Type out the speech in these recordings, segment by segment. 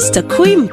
Mr. Queen.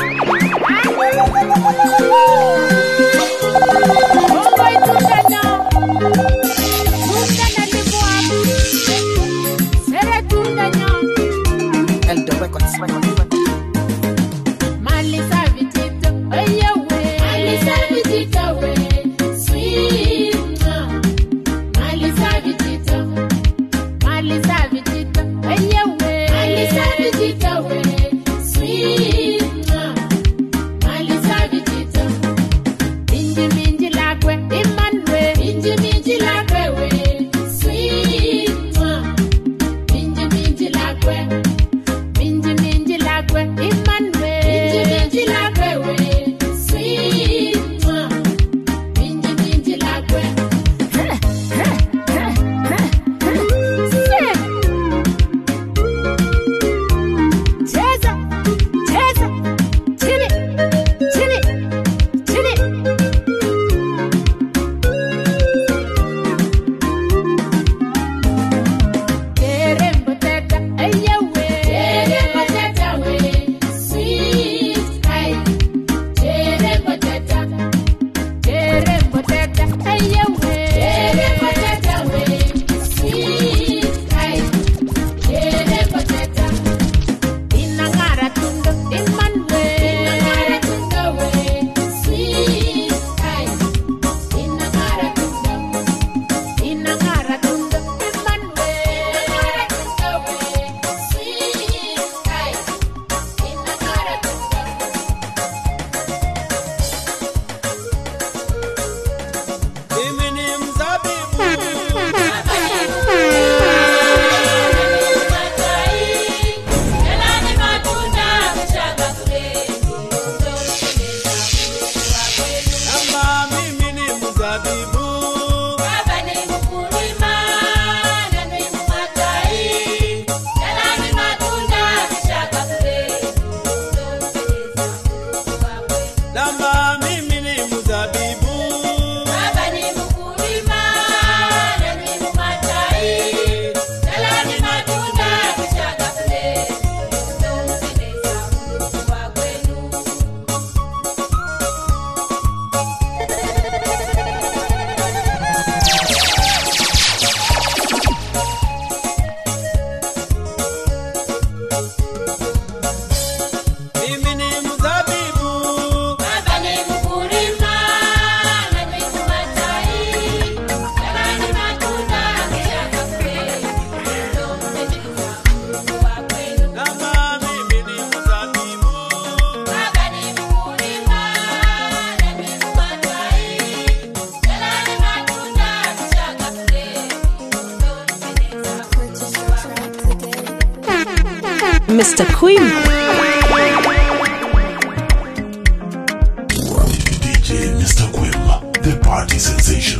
Mr. Queen. DJ Mr. Queen, the party sensation.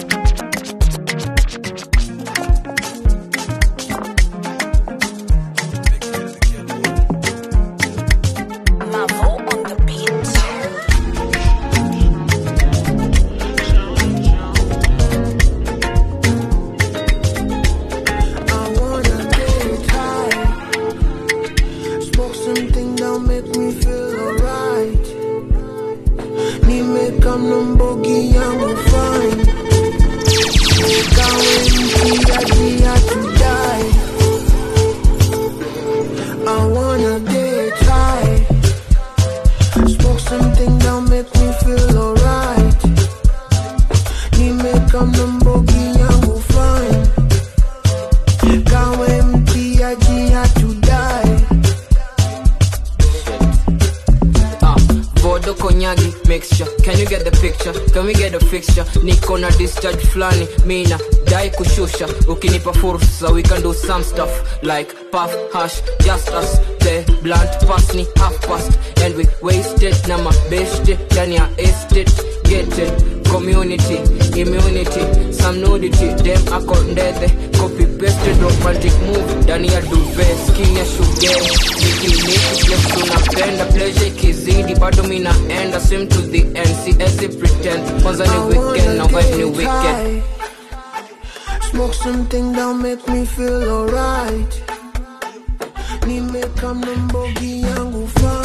Niko na discharge flani, mina dai kushusha. Ukinipa fursa, we can do some stuff like puff, hash, just us. The blunt pass ni half past, and we waste it. Na mabeshte, ndani ya estate. Get it, community, immunity, some nudity. Them akondethe, copy paste, romantic move. Ndani ya duvet, skin ya sugar. Nikiliki, flex tunapenda, pleasure ikizidi. Bado mina enda, swim to the end. See pretend, kwanza ni weekend, now vibe ni weekend. Smoke something that make me feel alright. Nimeka mbogi yangu fine.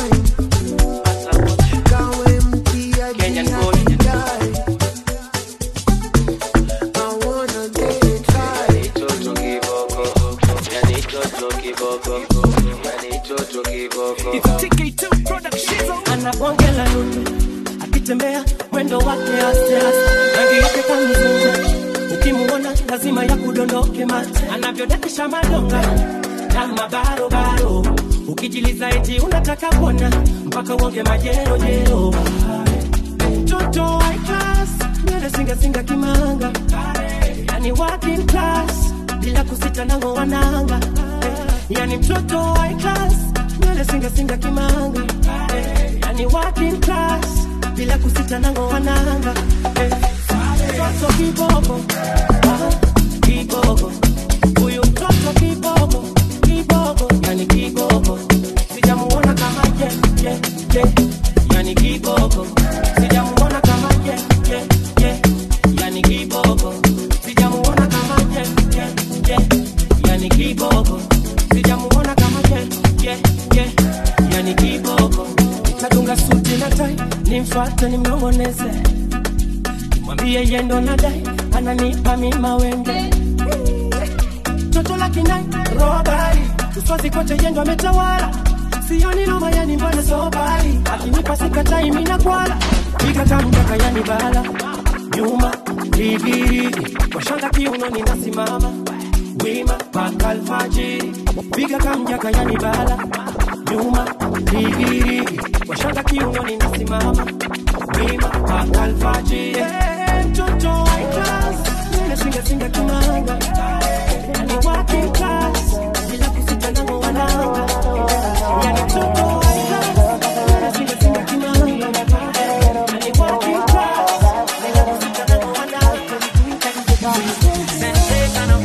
It's TK2 production. Anabongela nundu akitembea mwendo wake aste aste, rangi yake kama mzungu, ukimuona lazima ya kudondoke mate, anavyodakisha madonga kama baro baro, ukijiliza eti unataka kuona mpaka uonge majero jero. Toto high class, nywele singa singa kimanga, yani working class, bila kusita nango wananga. Yani mtoto high class, nywele singa singa kimanga, yani working class, bila kusita nango wananga. Mtoto kiboko, kiboko, huyu mtoto kiboko, kiboko, yani kiboko, sijamuona kama ye, yani kiboko, sijamuona kama ye, yani kiboko, sijamuona kama ye, yani kiboko, sijamuona kama ye, yani kiboko. Nadunga suti na tai, nimfuate nimnongoneze, mwambie yendo nadai, ananipa mima wenge. Toto la kinai, robari, uswazi kote yendo ametawala, sioni noma yani mbona sobari, akinipa sikatai mina kwala, piga kamjaka yani bala, nyuma, rigirigi, washanga kiuno ninasimama, wima, paka alfajiri, piga kamjaka yani bala, nyuma, rigirigi, washanga kiuno ninasimama, wima, paka alfajiri. Mtoto high class, nene singa singa kimanga, yani working class, bila kusita nango wananga. Yani mtoto high class, nene singa singa kimanga, yani working class, bila kusita nango wananga. Sensational,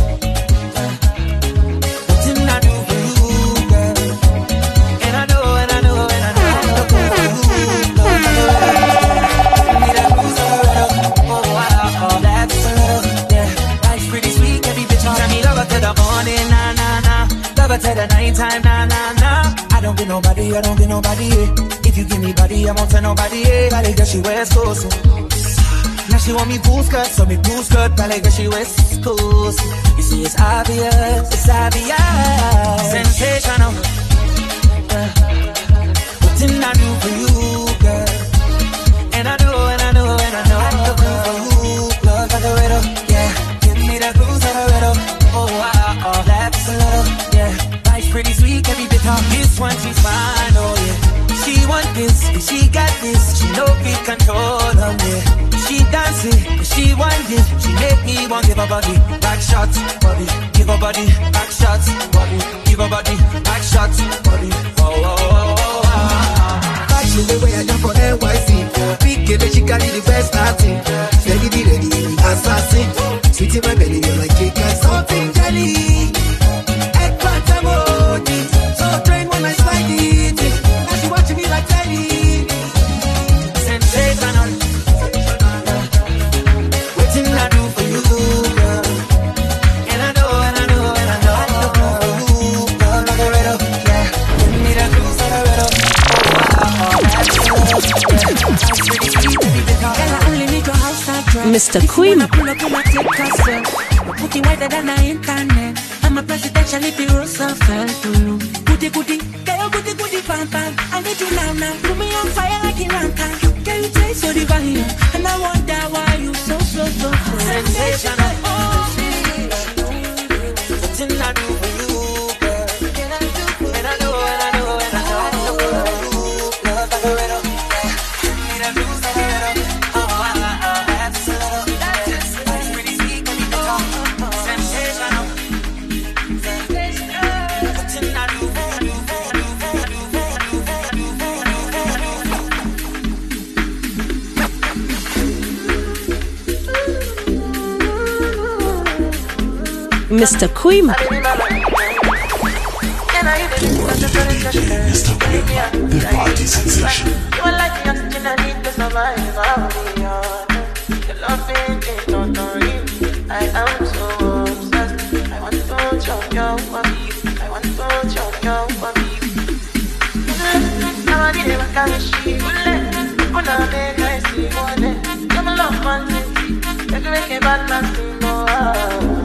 nothing I do for you, girl. And I know, and I know, and I know, I do for you, girl. Need a loser, oh wow, that's love, yeah. Life's pretty sweet, every bitch on me. Love her to the morning, nah nah nah. Love her to the nighttime, nah nah nah. I don't get nobody, I don't get nobody. If you give me body, I won't tell nobody. Valley girl, she wears clothes. Now she want me blue skirt, so me blue skirt. Valley girl, she wears clothes. You see, it's obvious, it's obvious. Sensational. What didn't I do for you, girl? And I know, and I know, and I know I do for you. Love like a riddle, yeah. Give me that cruise like a riddle. Oh wow, oh that's a little, yeah. Life's pretty sweet, every bit of this one she's fine, oh yeah. She want this, she got this. She know we control her, yeah. She dance it, she want it. She make me want give her body back shots, body. Give her body back shots, body. Give her body back shots, body. Oh oh oh oh. She the way I jump for NYC. Big girl, she carry the best starting. Steady, be ready, assassin. Sweet in my belly, you're like cake and something jelly. Eggplant emoji. So train when I slide it. Now she watching me like telly. Sensational. What did I do for you, girl? And I know, and I know, and I know I do for you. Love like a riddle, yeah. Give me that cruise like a riddle. Mr. Queen. Putting whiter than the internet. I'm a presidential if you Roosevelt to you. Goody goody, girl, goody goody pam pam. I need you now now. Put me on fire like a lantern. Can you taste so divine? And I wonder why you so sensational. Nothing I do for you, girl. And I know, and I know, and I know I do for you. Love like a riddle, yeah. Give me that blues like a riddle. Oh, that's a little, yeah. Life's pretty sweet, can you talk? Sensational. Nothing I do for you, Mr. Queen. DJ Mr. Queen, the party sensation. You are like the oxygen I need to survive. Your loving is not real. I am so obsessed. I want to chop your body. I want to chop your body. I'm a bit of a chemistry. I'm a big I see one. You're my love one. You can make a bad man sing more.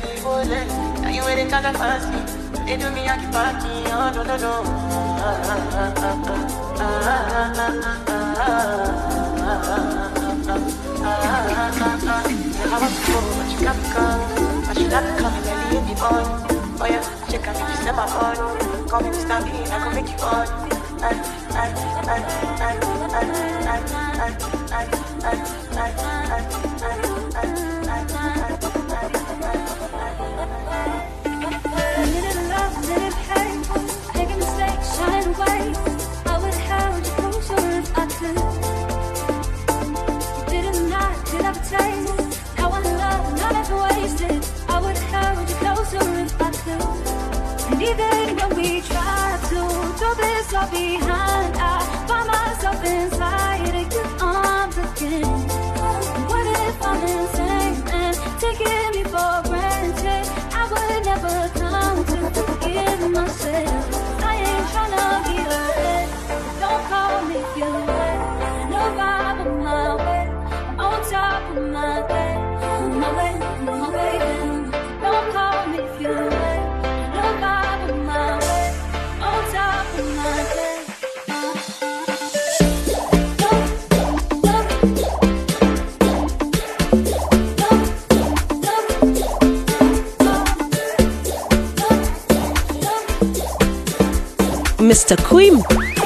sleep all day. Now you waiting cause I fancy. They do me a keep party, oh no no no. I want to go, but you can't come. I should have come early in the morning. Oh yeah, check out if you send my phone. Call me Mr. Bean, I can make you on. Little love, little pain, make a mistake, shine away. I would hold you closer if I could. Didn't not, did I taste? Now I love, not ever wasted. I would hold you closer if I could. And even when we try to throw this all behind, I find myself inside of your arms again. What if I'm insane and taking me for granted? I would never come to forgive myself. I ain't tryna be the head. Don't call me if you're wet. No vibe on my way. I'm on top of my bed. On my way, baby. Don't call me if you're wet. No vibe on my way. On top of my bed. Mr. Queen.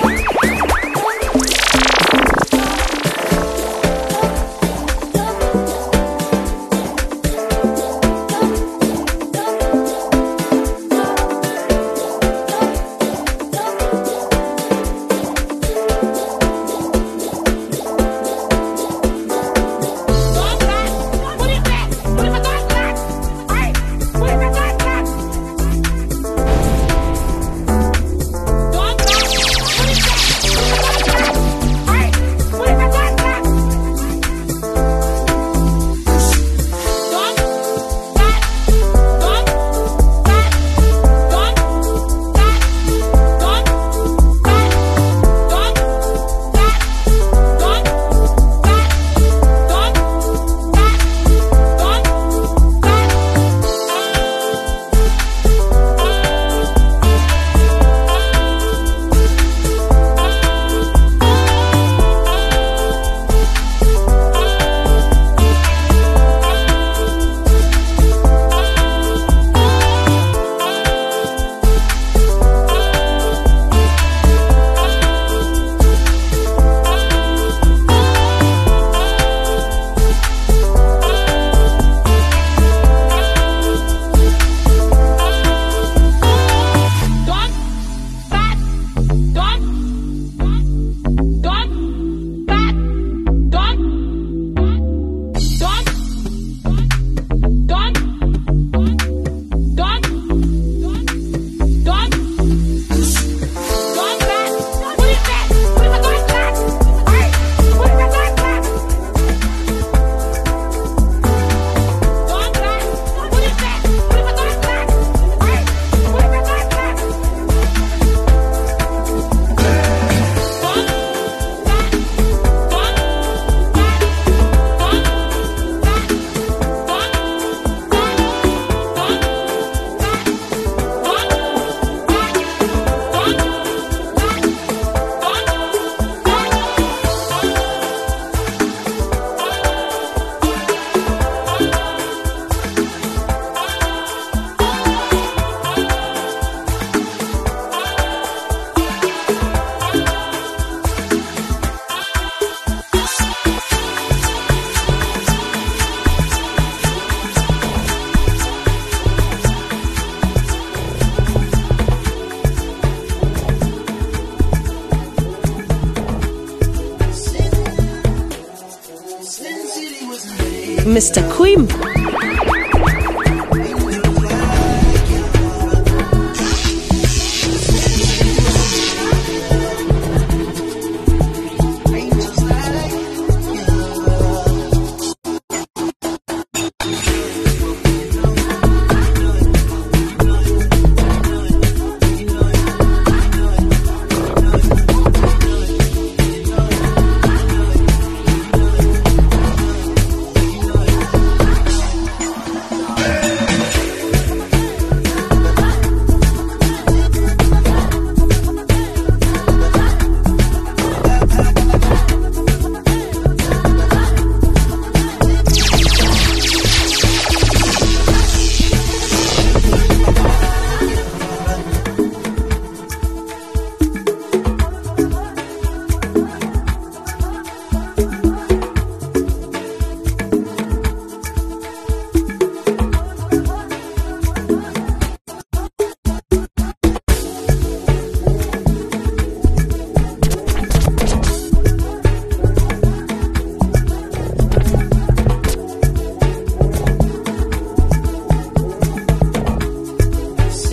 Mr. Queen.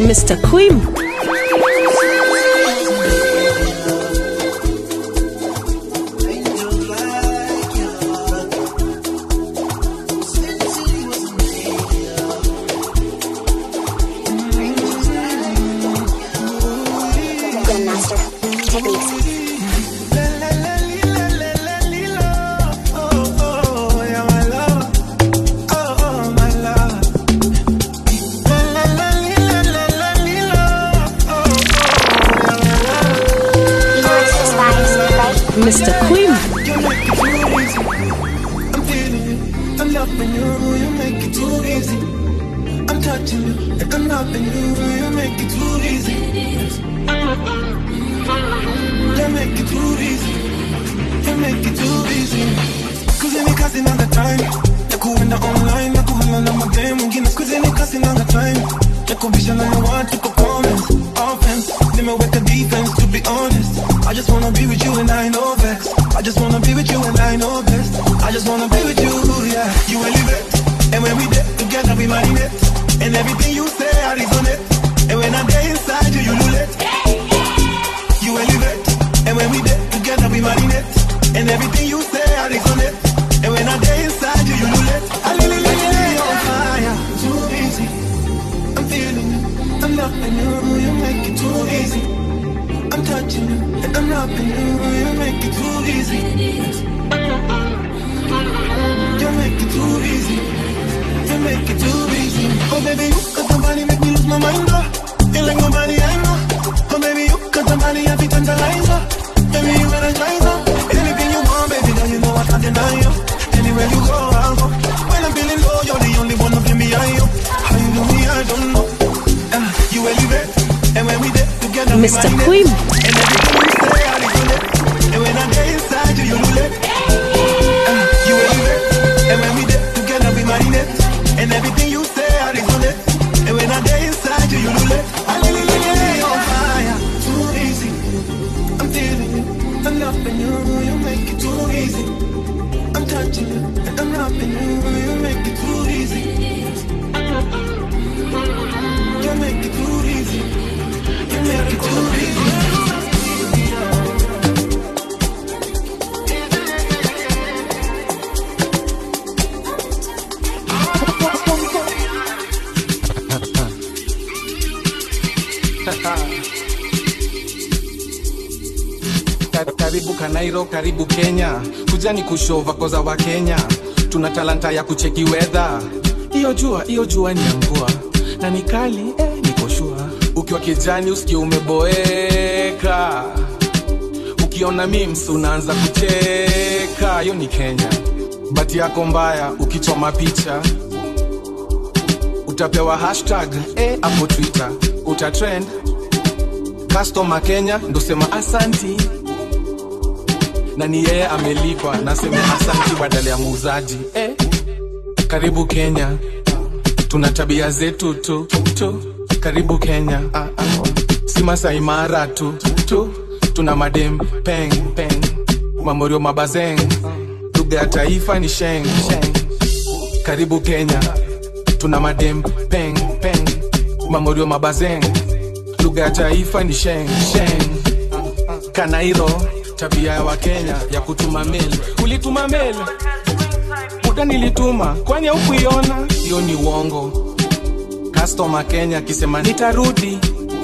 Mr. Queen. Grandmaster techniques. Mr. Queen. I'm feeling you, I'm loving you, you make it too easy. I'm touching you, I'm loving you, you make it too easy. You make it too easy, you make it too easy. Cause casi nada time, nakuenda online, nakuhala na madem mwingine. Cause nada time, nakubisha na want to performance. Offense, nimeweka defense to be honest. I just wanna be with you and I know vex. I just wanna be with you and I know best. I just wanna be with you, yeah. You elevate, and when we get together we marinate. And everything you say I resonate. And when I'm there inside you, you lose it. You elevate, and when we get together we marinate. And everything you say I resonate. And when I'm there inside you, you lose it. I lay on fire, too easy. I'm feeling you, I'm loving you, you make it too easy. I'm touching you, and I'm loving you, you make it too easy. You make it too easy. You make it too easy. Oh baby, you got somebody make me lose my mind, oh. You like nobody I know. Oh baby, you got somebody I feel tantalizer. Baby, you energizer. Anything you want, baby, girl, you know I can't deny you. Anywhere you go, I'll go. When I'm feeling low, you're the only one who give me high, yo. How you do me, I don't know. You elevate, and when we did together, Mr. Queen. And everything you say, I resonate. And when I'm there inside you, you lose it. You elevate, and when we did together, we marinate. And everything you say, I resonate. And when I'm there inside you, you lose it. I lay on fire, too easy. I'm feeling you, I'm loving you, you make it too easy. I'm touching you, and I'm loving you, you make it too easy. You make it too easy. You make it too easy. Karibu Kanairo, karibu Kenya. Kujani kushova koza wa Kenya. Tuna talanta ya kucheki weather. Iyo jua ni mvua. Na ni kali, niko shua. Ukiwa kijani usikie umeboeka. Ukiona memes unaanza kucheka. Hiyo ni Kenya. Bati yako mbaya ukichoma picha. Utapewa hashtag hapo Twitter. Utatrend. Customer Kenya ndo sema asanti. Na ni yeye amelipa nasema asanti badala ya muuzaji. Karibu Kenya. Tuna tabia zetu tu. Karibu Kenya. Si Masai Mara tu. Tuna madem peng. Mamorio mabazeng. Lugha ya taifa ni sheng. Karibu Kenya. Tuna madem peng. Mamorio mabazeng. Lugha ya taifa ni sheng. Kanairo, tabia ya Wakenya ya kutuma mail. Ulituma mail? Muda nilituma, kwani haukuiona? Hiyo ni uongo. Customer Kenya kisema nitarudi.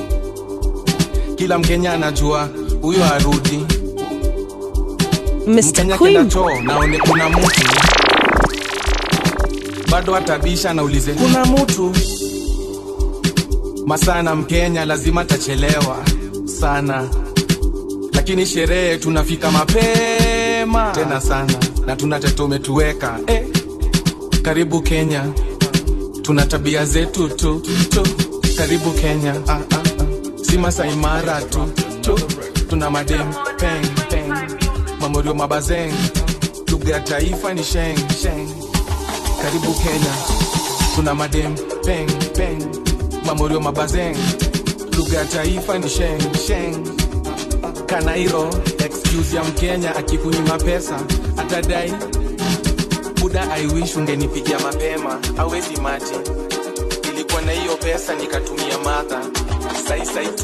Kila Mkenya anajua huyo arudi. Mr. Queen. Naone kuna mtu. Bado atabisha na ulize kuna mtu. Masana Mkenya lazima tachelewa sana. Lakini sherehe tunafika mapema tena sana. Na tunatete umetuweka. Karibu Kenya. Tuna tabia zetu tu. Karibu Kenya. Si Masai Mara tu. Tuna madem peng. Mamorio mabazeng. Lugha ya taifa ni sheng. Karibu Kenya. Tuna madem peng. Mamorio mabazeng. Lugha ya taifa ni sheng. Kanairo, excuse ya Mkenya akikunyima pesa atadai. Buda I wish ungenipigia mapema. Hawezi imagine. Ilikuwa na hiyo pesa pesa nikatumia madha. Sai tu.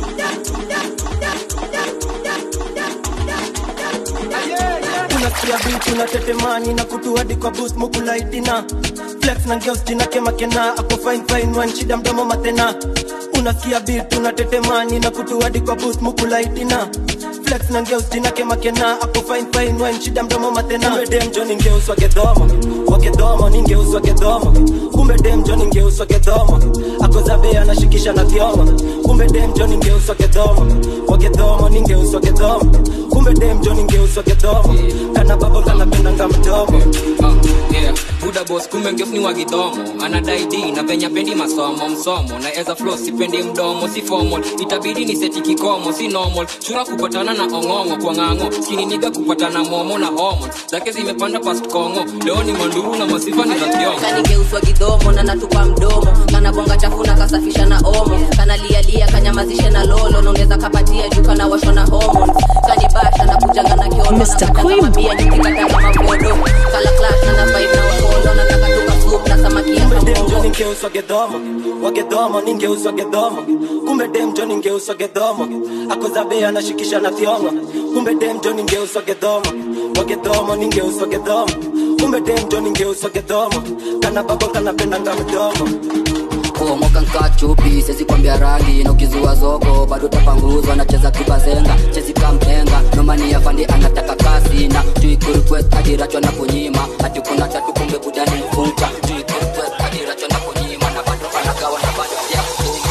Unasikia beat unatetemani na kutu hadi kwa boost mukulaitina. Flex na girls jina kema kena. Ako fine one shida mdomo matena. Unasikia beat unatetemani na kutu hadi kwa boost mukulaitina. Flex na girls jina kema kena. Ako fine one shida mdomo matena. Kumbe dem jo ningeuswa gedomo. Wagedomo ningeuswa gedomo. Kumbe dem jo ningeuswa gedomo. Ako zabe anashikisha na thiongo. Kumbe dem jo ningeuswa gedomo. Wagedomo ningeuswa gedomo. Kumbe dem jo ningeuswa gedomo. Kana babo kana penda ngamdomo. Yeah, Buda boss kumbe ngef ni wagidomo. Anadai D na penya pendi masomo msomo. Na eza flow sipendi mdomo si formal. Itabidi ni seti kikomo si normal. Chura kupatana na ongongo kwa ngango. Skinny nigga kupatana momo na hormones. Zake zimepanda past kongo. Leo ni manduru na masifa ni za kiongo. Kaningeuswa gidomo na natupa mdomo. Kana bonga chafu na kasafisha na omo. Kana lia kanyamazishe na lolo. Nongeza kapatia juka na washo na hormones. Kanibasha na kujanga na kiolo. Mr. Queen. Mabia nikikata kama kodo. Kala class na vibe na wakolo. Nataka tuka soup na samaki ya Kumbe dem jo ningeuswa gedomo. Wagedomo ningeuswa gedomo. Kumbe dem jo ningeuswa gedomo. Ako zabe anashikisha na thiongo. Kumbe dem jo ningeuswa gedomo. Wagedomo ningeuswa gedomo. Kumbe dem jo ningeuswa gedomo. Kana babo kana penda ngamdomo. Moka nkachupi, sezi kwambia rangi. Na ukizua zogo, bado tapanguzwa. Nacheza kibazenga, chezi kamhenga. Nomani ya fandi anataka kasi. Na tuiku request adirachwa na kunyima. Hati kuna tatu kumbe budani mfuncha. Tuiku request adirachwa na kunyima. Na bado panagawa na bado ya kutumi.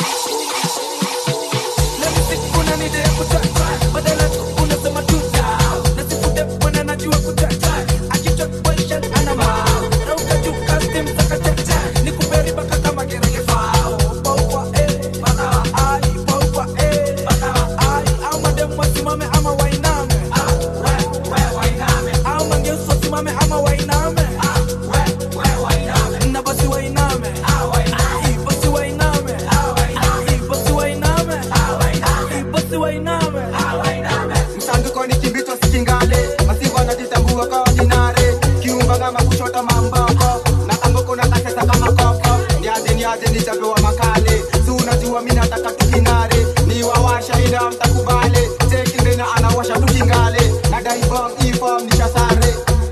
Let me sit kuna nide ya kutata. Badala tu unasema tuta. Nasifude wana najua kutata. Akichok boyshan anama. Rauka juu custom zaka chacha. Nikuberi baka kama gerege fao. Pauwa bana ai. Pauwa bana ai. Au madem wasimame ama wainame. Wainame. Au mangeus wasimame ama wainame. Wainame. Na basi wainame. Wainame. Basi wainame. Basi wainame. Basi wainame. Msangu kwa nikimbitwa sikingale. Masiva na jitambua kwa ordinare. Kiumba kama kushota mambako. Na angoko na kaseta kama koko. Niaze nichapewa makale. Sunajua mina nataka tukinare. Ni wawasha ina mtakubale. Tekinde na anawasha tukingale. Nadai bong ifom nishasare.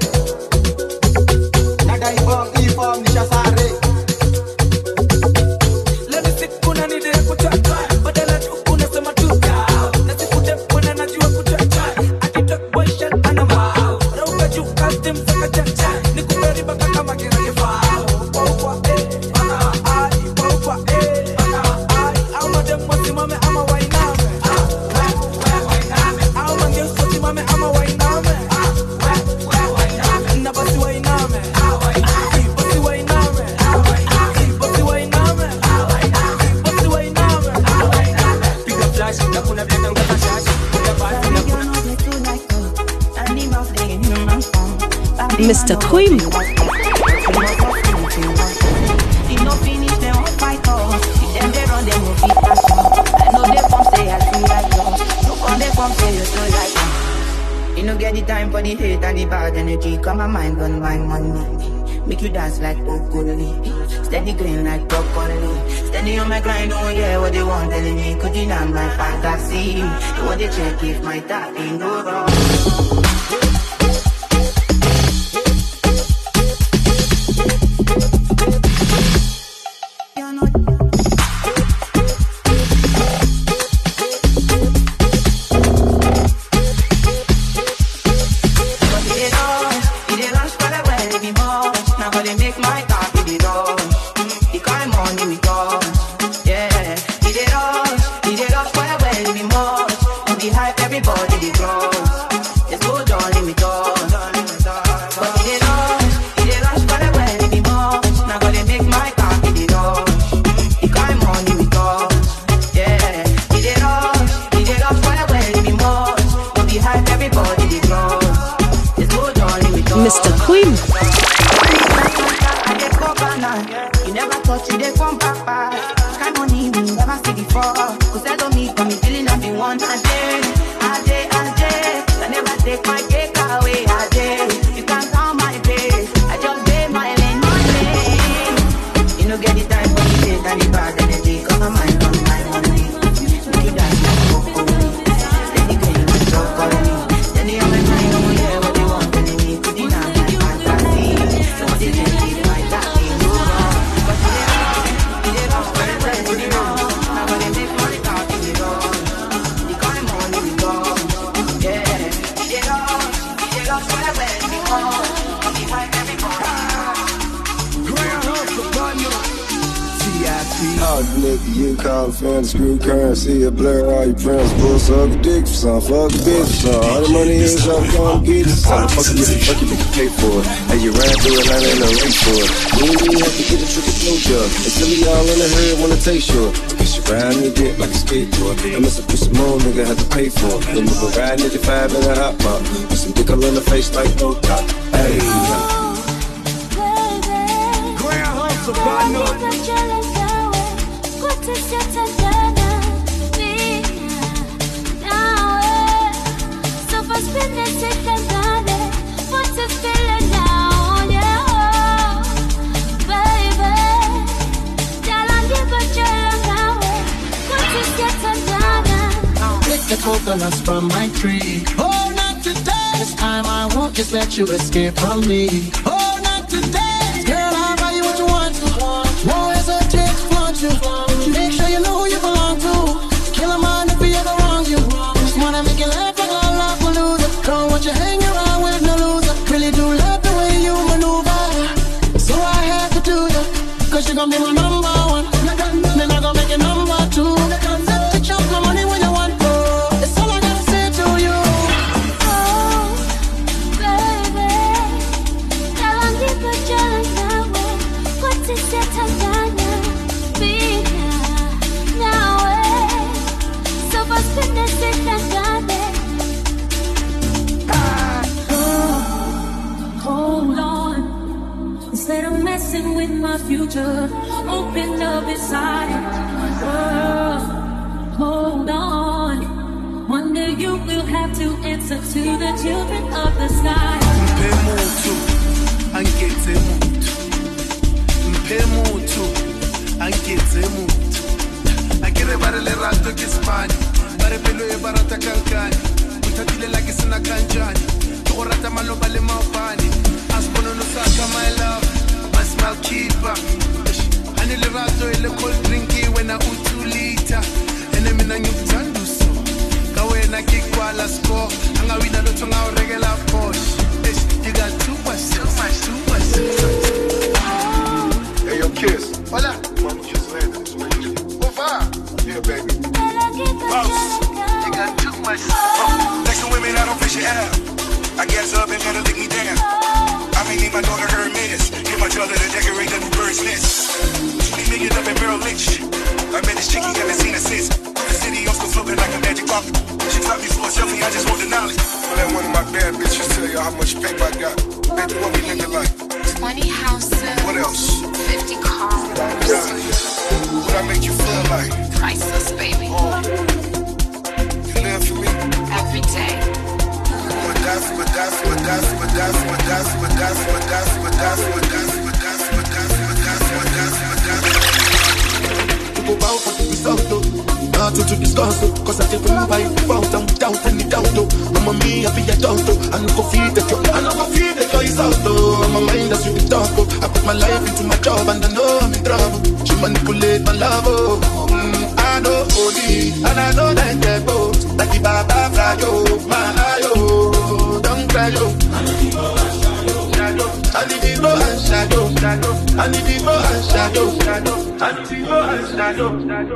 Nadai bong ifom nishasare. Let me sit kuna nide ya kutata. Badala tu unasema tuta. Nasifude wana najua kutata. Akitok boyshan anama. Rauka juu custom zaka chacha. Nikuberi baka kama gerege fao. Pauwa bana ai. Pauwa bana ai. Au madem wasimame ama wainame. Wainame. Au mangeus wasimame ama wainame. Na basi wainame. Basi wainame. Basi wainame. Basi wainame. Piga flash na kuna blenda ngata shashi. Piga basi na kuna Mr. Queen. If no finish, they won't fight us. If them they run, they won't beat us. I know they come say I feel like you. No come they come say you so like me. You no get the time for the hate and the bad energy. Come my mind on my money. Make you dance like broccoli. Steady green like broccoli. Steady on my grind, oh yeah, what they want telling me. Could you not my fantasy? They want to check if my tapping go wrong. Mr. Queen. You never thought you did come back by. Kind money we never see before. Cause I don't need me feeling like the one a day. I never take my cake away a day. You can't count my face. I just pay my lane. You know get the time for the hate and the bad energy. nigga, you call a fan, screw currency, a blur, all your friends, bull, suck a dick for some, fuck a bitch for some. All the money is up, gonna get you some. Fuck you, fuck you, nigga, pay for it. As you ride through it, I ain't no race for it. You ain't even have to get a trick or toe job. And some of y'all in the hood wanna taste short. Cause you riding your dick like a skateboard. I must have put some more, nigga, had to pay for it. Then you go riding 85 in a hot pop. With some dick all in the face like no top. Hey, the coconuts from my tree. Oh, not today. This time I won't just let you escape from me. Oh, not today. Girl, I'll buy you what you want to. Won't hesitate to flaunt you. Make sure you know who you belong to. Kill a man if he ever wrong you. Just wanna make you laugh like a laugh a loser. Don't want you hang around with no loser. Really do love the way you maneuver. So I have to do you. Cause you're gonna be my number one. Then I'm gonna make you number two. To chop my money when you want. Hold on, instead of messing with my future, open up inside. Hold on, one day you will have to answer to the children of the sky. Agire barele rato kispani, bare pelo e barata kankani, utatile like sina kanjani, tuorata maloba le maupani, aspono no saka my love, my smile keeper, anile rato ile cold drinky when I utu liter, ene mina nyutandu so, kawe na kikwala score, anga wina lo tonga regular Porsche, you got too much. Hey yo, Kiss, hola. Just landed. Yeah, baby. Boss, you got too much. Next to women, I don't fish it out. I guess up and better lick me down. I may need my daughter her minutes. Get my brother to decorate the new bird's nest. 20 million up in Merrill Lynch. I met this chick, he haven't seen her since. The city, I'm still floating like a magic carpet. She dropped me for a selfie, I just want the knowledge. I'll let one of my bad bitches tell y'all how much paper I got. Baby, what we looking like? 20 houses. What else? 50 cars. What I make you feel like? Priceless, baby. You live for me? Every day. Go bow for the result, not to discuss, cause I take one by fountain without any doubt. I'm a me, I be a doctor, I no go feed the job, I no go feed the joy is out. I'm a mind that's you the talk. I put my life into my job and I know I'm in trouble. She manipulate my love, I know only, and I know that they both like the Baba Frayo, my ayo, don't cry yo. I need to go and shadow, I need to go and shadow, I need to go and shadow,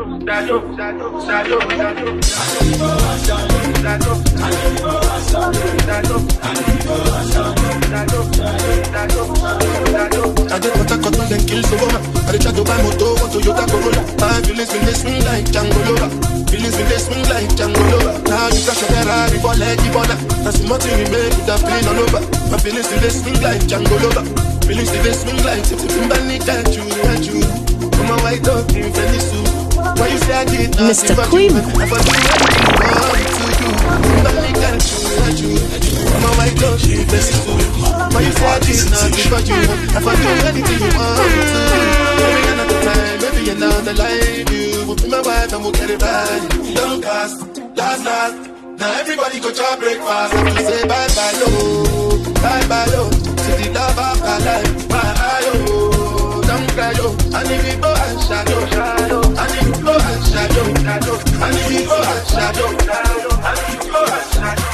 I get what I cut on then kill the woman. I try to buy motor, want Toyota Corolla. My feelings when they swing like Django Lover. Feelings when they swing like Django Lover. Now you crash a Ferrari for leg, you wanna. That's nothing we make with that pain all over. My feelings when they swing like Django Lover. Feelings when they swing like Tiffany, can't you. Come on, white dog, in Fendi suit. Why you say I did not Mr. Queen. I for do anything to you. Tiffany, can't you. Come on, white dog, in Fendi suit. Why you say I did not for you. I for do anything you want to. Maybe another time, maybe another life. You will be my wife and we'll get it right. Don't cast, last night. Now everybody go to breakfast. I will say bye-bye, low. Bye-bye, low. To the love of my life. Bye-bye, don't cry, yo. I need to go and shadow. I need to go and shadow. I need to go and shadow. I need to go and shadow.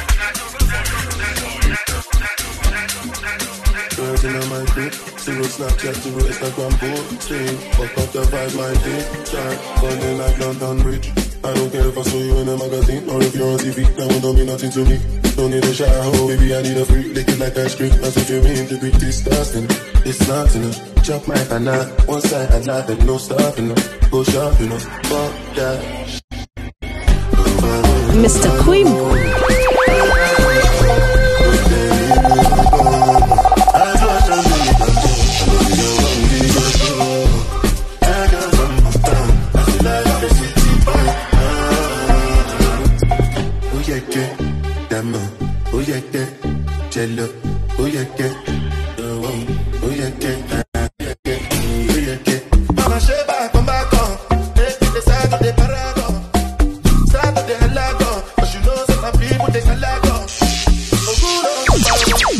Girls in my crib, zero Snapchat, zero Instagram posting. Fuck up the vibe. like my TikTok, Sunday like London Bridge. I don't care if I saw you in a magazine or if you're on TV. That one don't mean nothing to me. Don't need a shower, baby, I need a freak. Lick it like ice cream, as if you mean to be disgusting. It's not enough. Chop my banana, one side and nothing, no stopping. Go shopping, fuck that. Mr. Queen. Jello, oh yeah, oh yeah, Mama Sheba, come back on. Take the side of the paragon. Side of the halagon. But you know some people take a lagon. Oh, good on the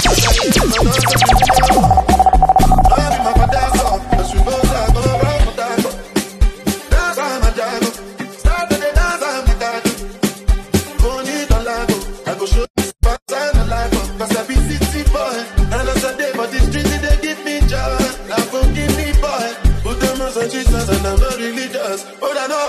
I'll be my father's son. But you know that I'm going to run for that. That's why I'm a jago. Start of the dance, I'm the daddy. Go need a lago. I go show you spot and a lago. Cause I be city boy. And as a day, but the streets they give me joy. Now go give me boy. Put them on some Jesus and I'm not religious. Oh, I know.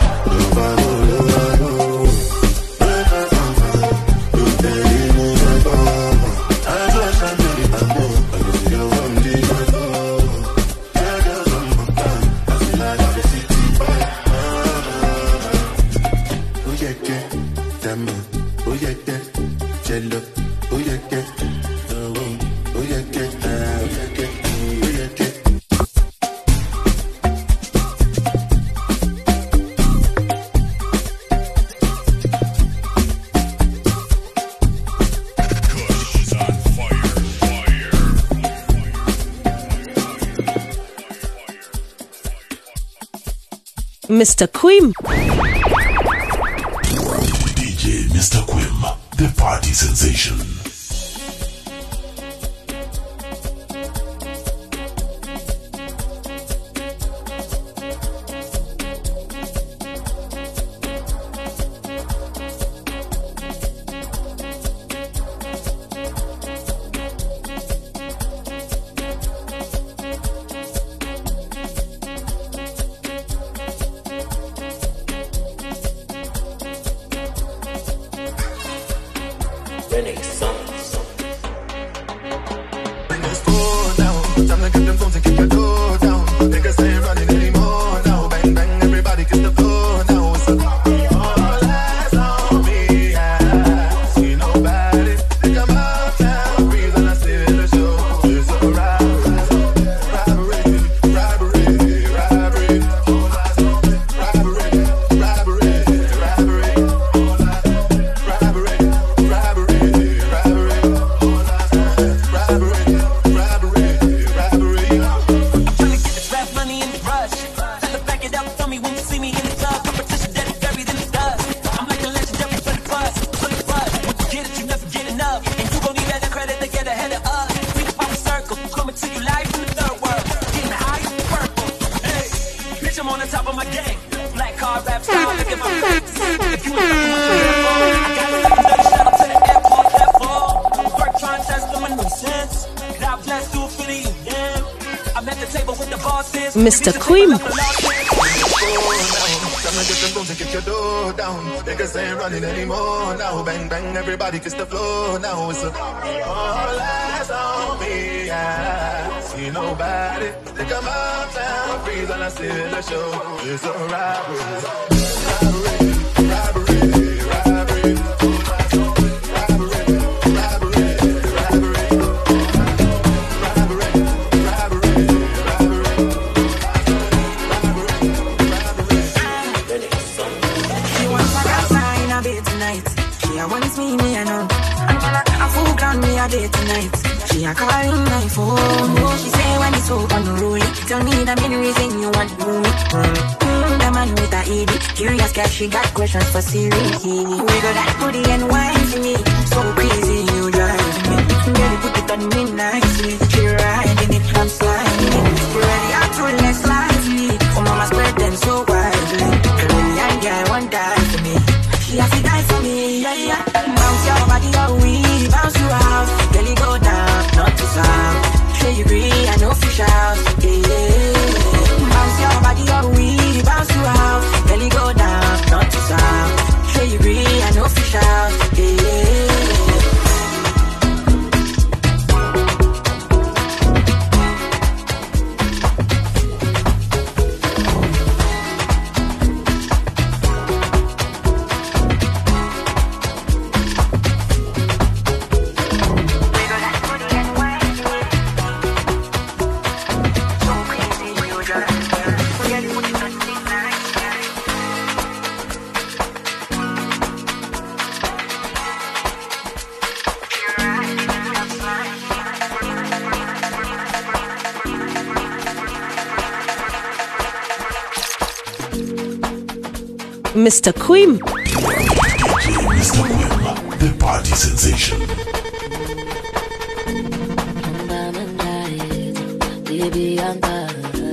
Mr. Quim. DJ Mr. Quim, the party sensation. Mr. Quim. Niggas ain't running anymore now. Bang, bang, everybody kiss the floor now. It's all eyes on me. I see nobody. They come up down, freeze, and I see the show. It's a robbery. Tonight, she a calling my phone. She say when it's over, no roll. Tell me the main reason you want to do me. The man with the ED, curious girl, she got questions for Siri. We got that booty and wine for me, so crazy you drive me. Girl, you put it on me nicely. She riding it, I'm sliding it. You ready? I'm too less lively. Oh, mama spread them so widely. Girl, young girl won't die for me. She has to die for me, yeah, yeah. Bounce your body, your weed, bounce you out. Girl, you go down, not too soft. Sure you agree, I know fish out, yeah. Bounce your body, your weed, Mr. Quim. Mr. Quim, the party sensation. Baby, I'm tired.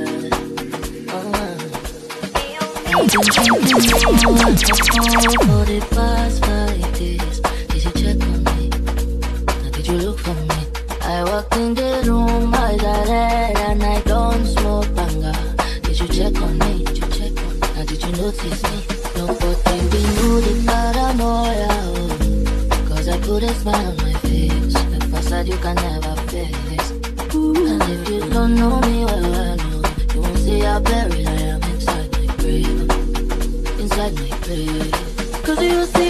I've been thinking you for the past 5 days. Did you check on me? Now did you look for me? I walked in the room, eyes are red, and I don't smoke banga. Did you check on me? Did you check on me? Now did you notice me? Nobody be knew the paranoia, oh. Cause I put a smile on my face, the facade you can never face. And if you don't know me well, no, you won't see how buried I am inside my grave. Inside my grave. Cause you see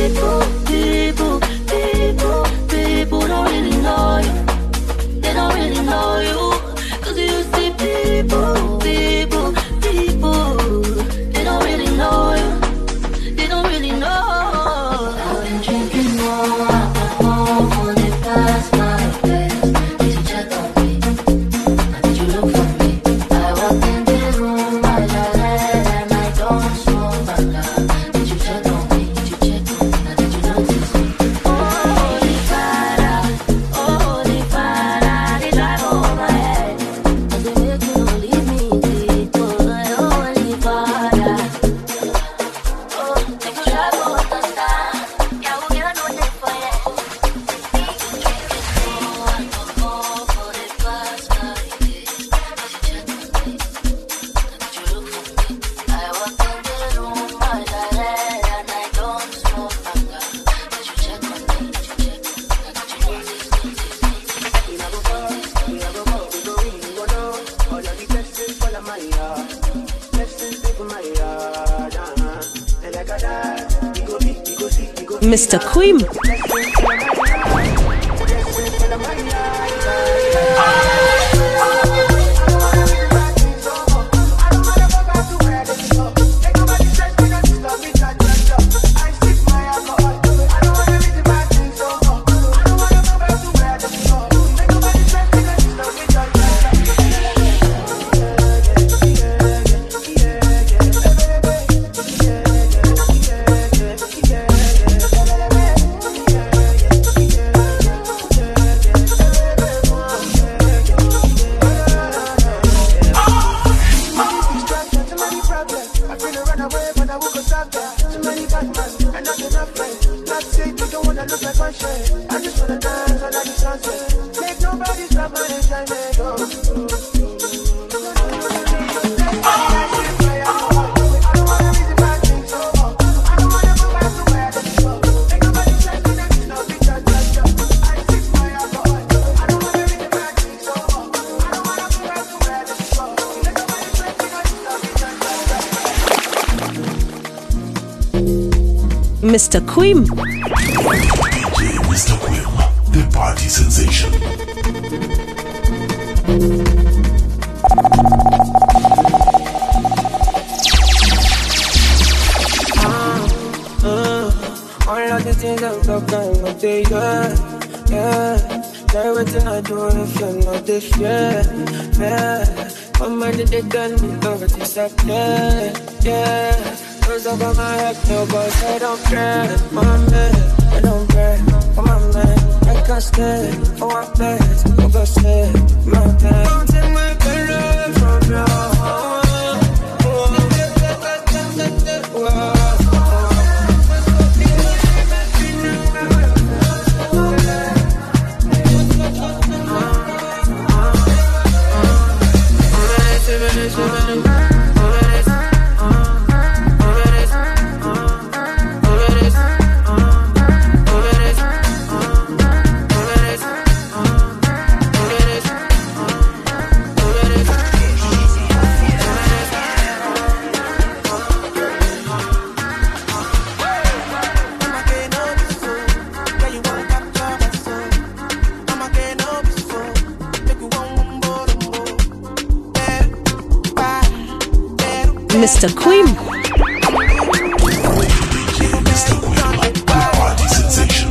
people don't really know you. They don't really know you. Cause you see people, they don't really know you. They don't really know. I've been drinking more alcohol for the past 5 days. Did you check on me? Now did you look for me? I walked in the room, I got red, and I don't smoke banga. Did you check on me? Did you check on me? Now did you notice me? Holy Father, they drive over my head. And they make you leave me deep. Holy Father, oh, they could drive over the star. Yeah, we'll get no day for you. Mr. Quim. Mr. Quim. DJ Mr. Quim, the party sensation. All of the things I'm talking about, yeah. Try what I do if you're not this, yeah. Mama did they tell me over this up, yeah. Cause over my head, no boss, I don't care. My man, I don't care. For my man, I can't stay. For my best, I'll go stay. My bad. Don't take my girl from you. Mr. Quim. Mr. Quim, the party sensation.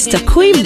Mr. Queen.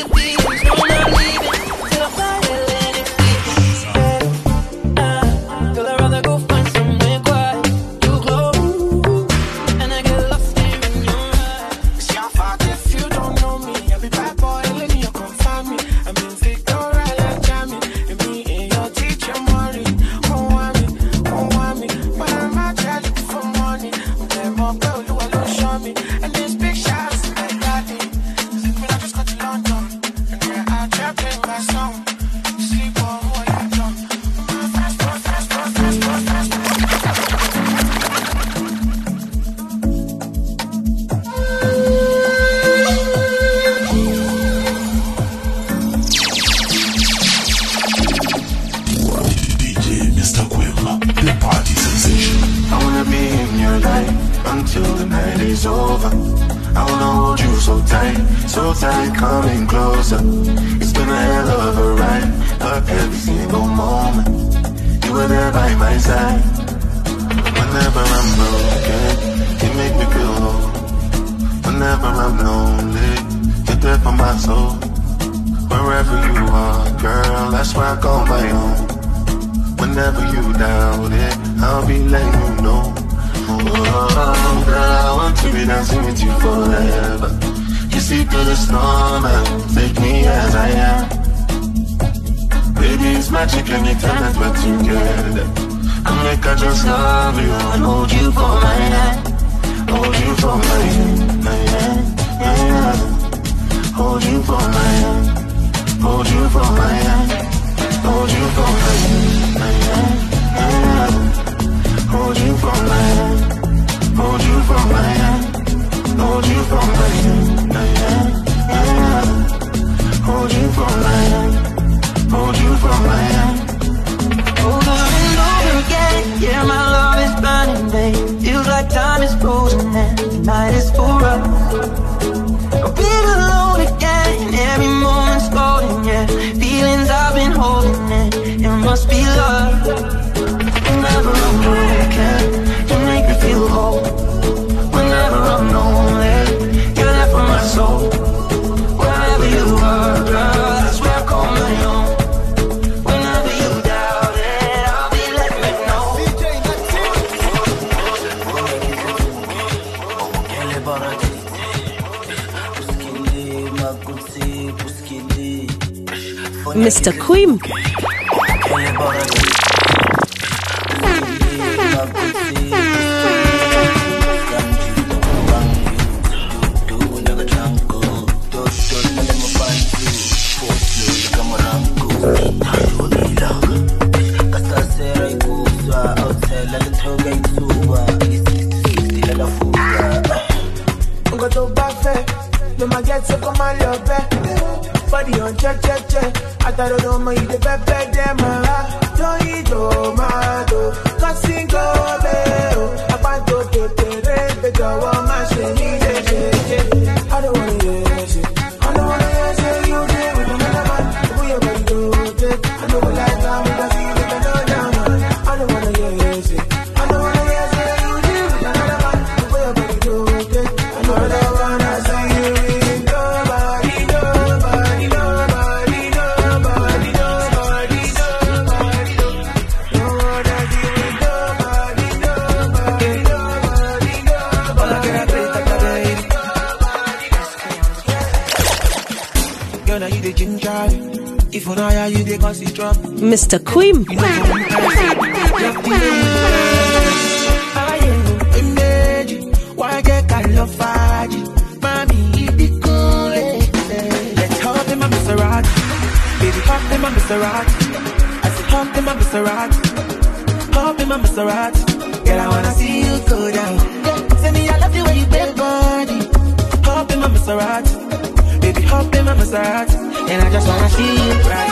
Coming closer. It's been a hell of a ride, but every single moment you were there by my side. Whenever I'm broken, you make me feel whole. Whenever I'm lonely, you're there for my soul. Wherever you are, girl, that's where I call my own. Whenever you doubt it, I'll be letting you know. Oh, girl, I want to be dancing with you forever. You see through the storm and take me as I am. Baby, it's magic anytime that we're together. I make I just love you and hold you for my hand. Hold you for my hand, my hand, my hand. Hold you for my hand. Hold you for my hand. Hold you for my hand, my hand, my hand. Hold you for my hand. Hold you for my hand. Hold you for my hand, my hand, my hand. Hold you for my hand. Hold you for my hand. Over and over again, yeah, my love is burning, babe. Feels like time is frozen and the night is for us. I've been alone again, every moment's golden, yeah. Feelings I've been holding in, it must be love. Whenever I'm broken, you make me feel whole. Whenever I'm lonely, you're there for my soul. Wherever you are, girl, that's where I call my own. Whenever you doubt it, I'll be letting it know. Mr. Queen. Body on check, check, check. I thought I don't mind the pepe dem. Don't eat tomato. Casting go there. I want to get the red, the jaw, my shady. I don't want to hear shit. I don't want to hear shit. You did with another man. We are going to take. I know what I got. We can see it. I don't want to hear shit. I don't want to hear shit. You did with another man. We are going to take. I know what I want to see you. If you know how you dey cause it drop. Mr. Queen. Why get Califaji? Mommy, be cool. Let's hop in my Maserati. Baby, hop in my Maserati. I said hop in my Maserati. Hop in my Maserati. Girl, I wanna see you go down. Say me I love the way you bend body. Hop in my Maserati. Baby, hop in my Maserati. And I just wanna see you right.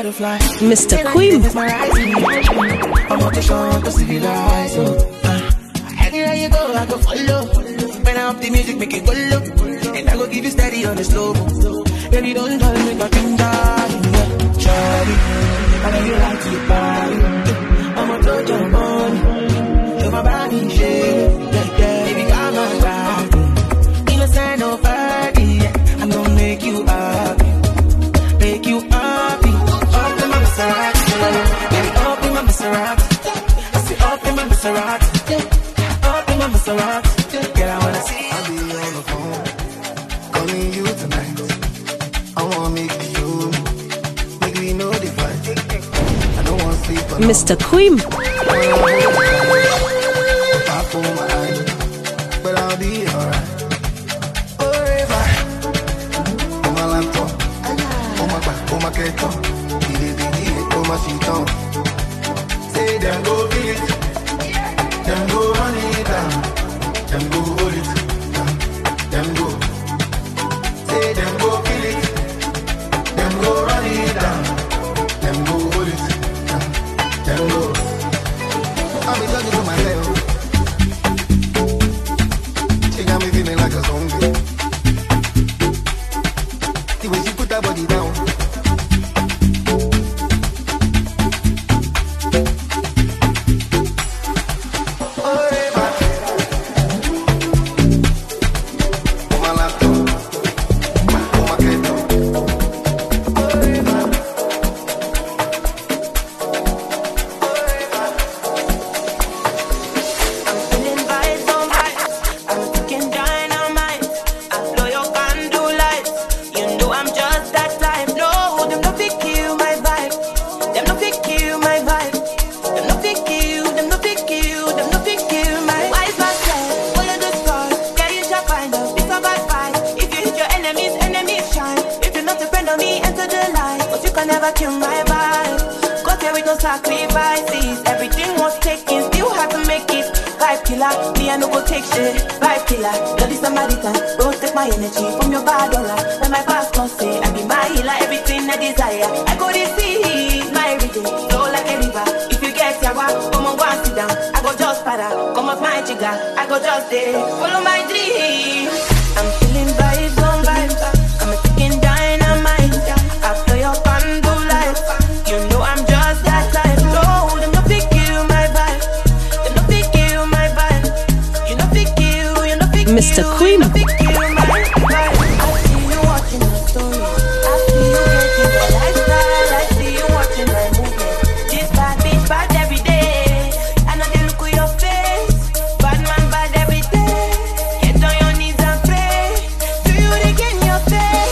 butterfly. Mr. Queen. I'm on the show to civilize. Anywhere you go, I go follow. When I up the music, make it go low. And I go give you steady on the slow. Baby, don't try to make my thing die. Charlie, I know you like to party. I'm a touch on money. You're my body shape. Baby, come on back. Innocent, no party. I'm gonna make you happy. Make you happy. Up in my Maserati. Baby, up in my Maserati. I say up in my Maserati. Up in my Maserati. Girl, I wanna see you. I'll be on the phone, calling you tonight. I wanna make you, make me know the fight. I don't wanna sleep alone. Mr. Queen. I pull my eye, but I'll be alright. Forever. On my laptop, on my back, on my keto. On my sheet on. Say them go beat it, them go run it down, them go hold it, them go. Say them go kill it, them go run it down, them go hold it, them go. I'll be talking to myself. She got me feeling like a zombie. The way she put that body down. Follow my dream. I'm feeling vibes on vibes. I'm a ticking dynamite. After your candle light, you know I'm just that type. No, them no pick you my vibe. Them no pick you my vibe. You no pick you no pick Mr. Queen. You no pick you my vibe. I see you watching my story. I see you getting your lifestyle. I see you watching my movement. This bad bitch bad every day. I know they look at your face. Bad man bad every day. Get on your knees and pray. Do you regain your faith?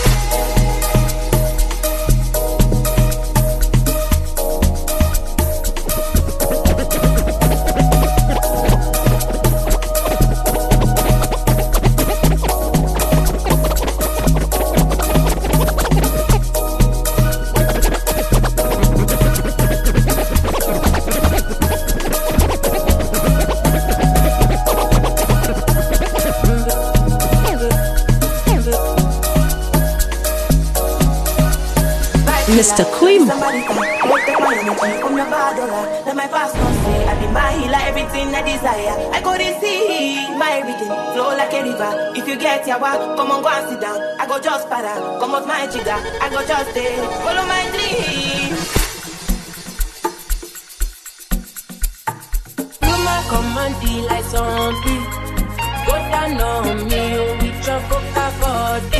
Mr. Queen. Somebody come, take my energy from your bad aura. Let my past not say I be my healer, everything I desire. I go to see my everything flow like a river. If you get your walk, come on, go and sit down. I go just para, come off my jigger. I go just stay, follow my dream. You my command like zombie. Go down on me, you with your coca body.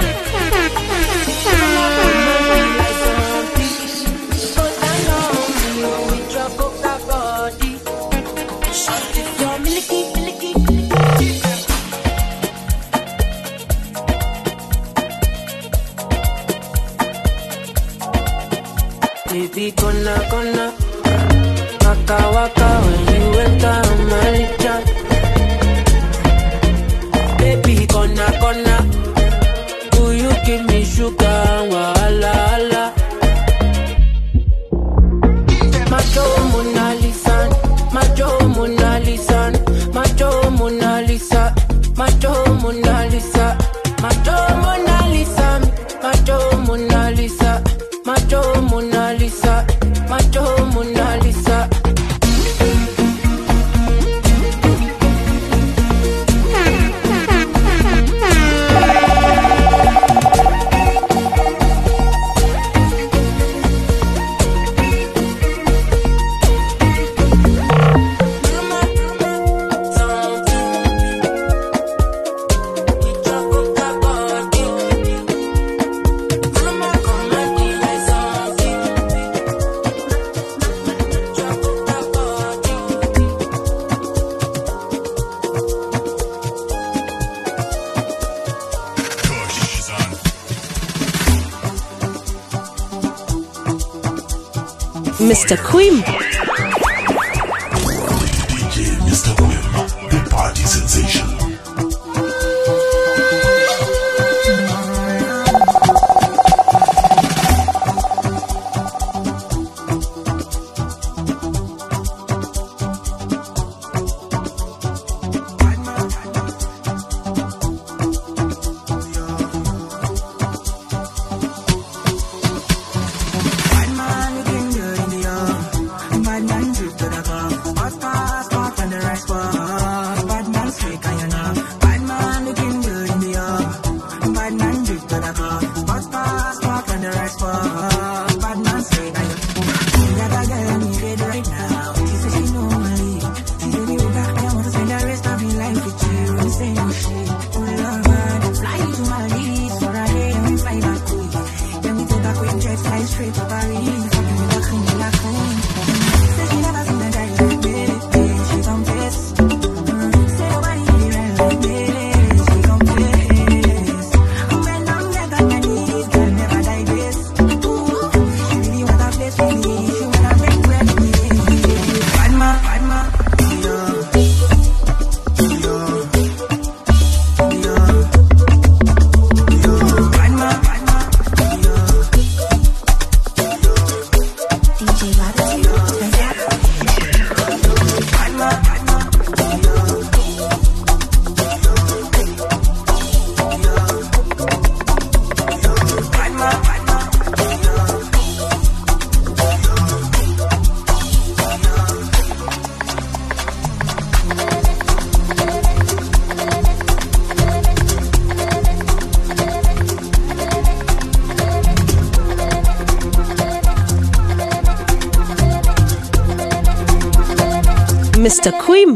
Baby, gonna, waka waka when you enter my licha. Baby, gonna, do you give me sugar, wala, wala. Macho Mona Lisa, Macho Mona Lisa, Macho Mona Lisa, Macho Mona Lisa, Macho Mona Lisa, Macho Mona Lisa, Macho Mona Lisa. Mr. Quim. DJ Mr. Quim, the party sensation. Mr. Quim.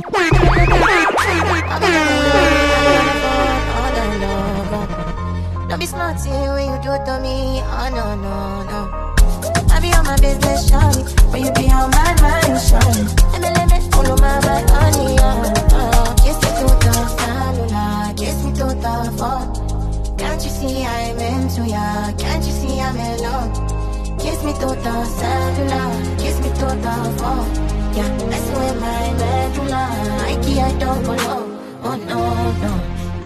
Don't be smart when you do it to me. Oh no, no, no. I be on my business, shawty, but you be on my mind, shawty. Let me follow my honey, kiss me to the cellular, kiss me to the phone. Can't you see I'm into ya? Can't you see I'm in love? Kiss me to the cellular, kiss me to the phone. Yeah, that's when my medulla, I don't follow. Oh no, no.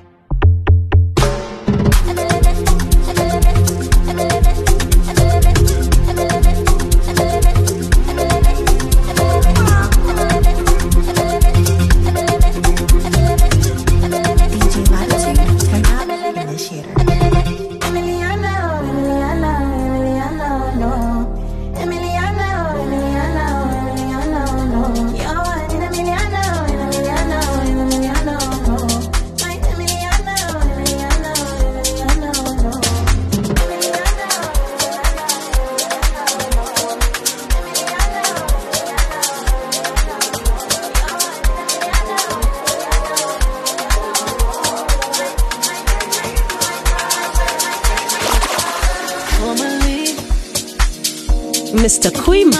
Mr. Quim.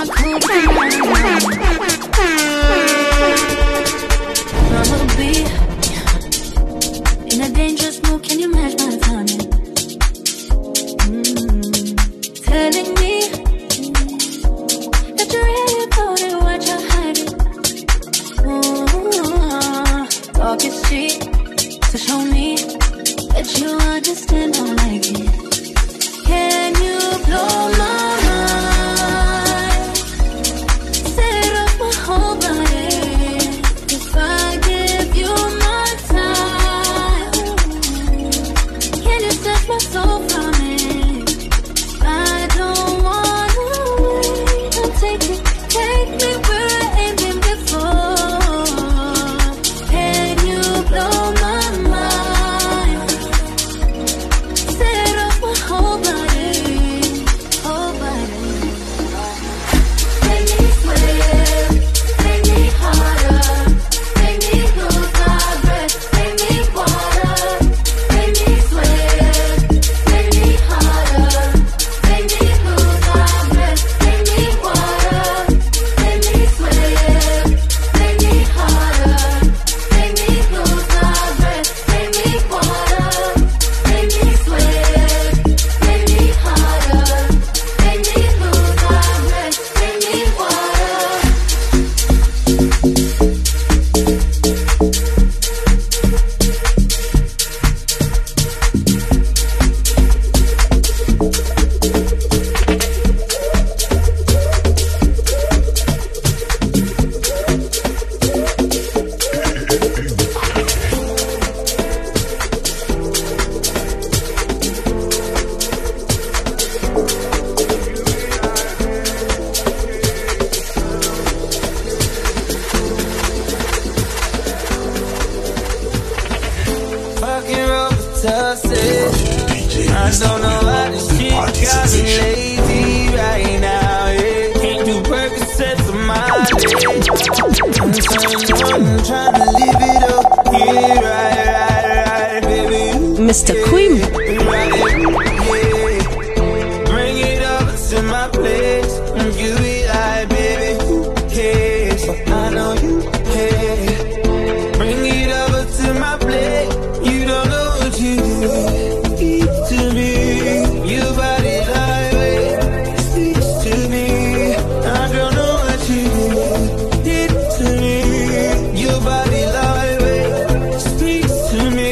I'ma be in a dangerous mood. Can you match my timing? Telling me that you really thought it, what you're hiding. Talk is cheap, so show me that you understand. I like it. Can you blow my Whole body. just said, I don't know why this shit got me lazy right now. Yeah. Can't do Percocets on my day. I'm trying to live it up. Yeah, right, baby. Mr. Queen. Bring it up to my place. You be like, baby. Hey, so I know you. Hey, bring it over to my plate. You don't know what you do to me. Your body lightweight speaks to me. I don't know what you did to me. Your body lightweight speaks to me.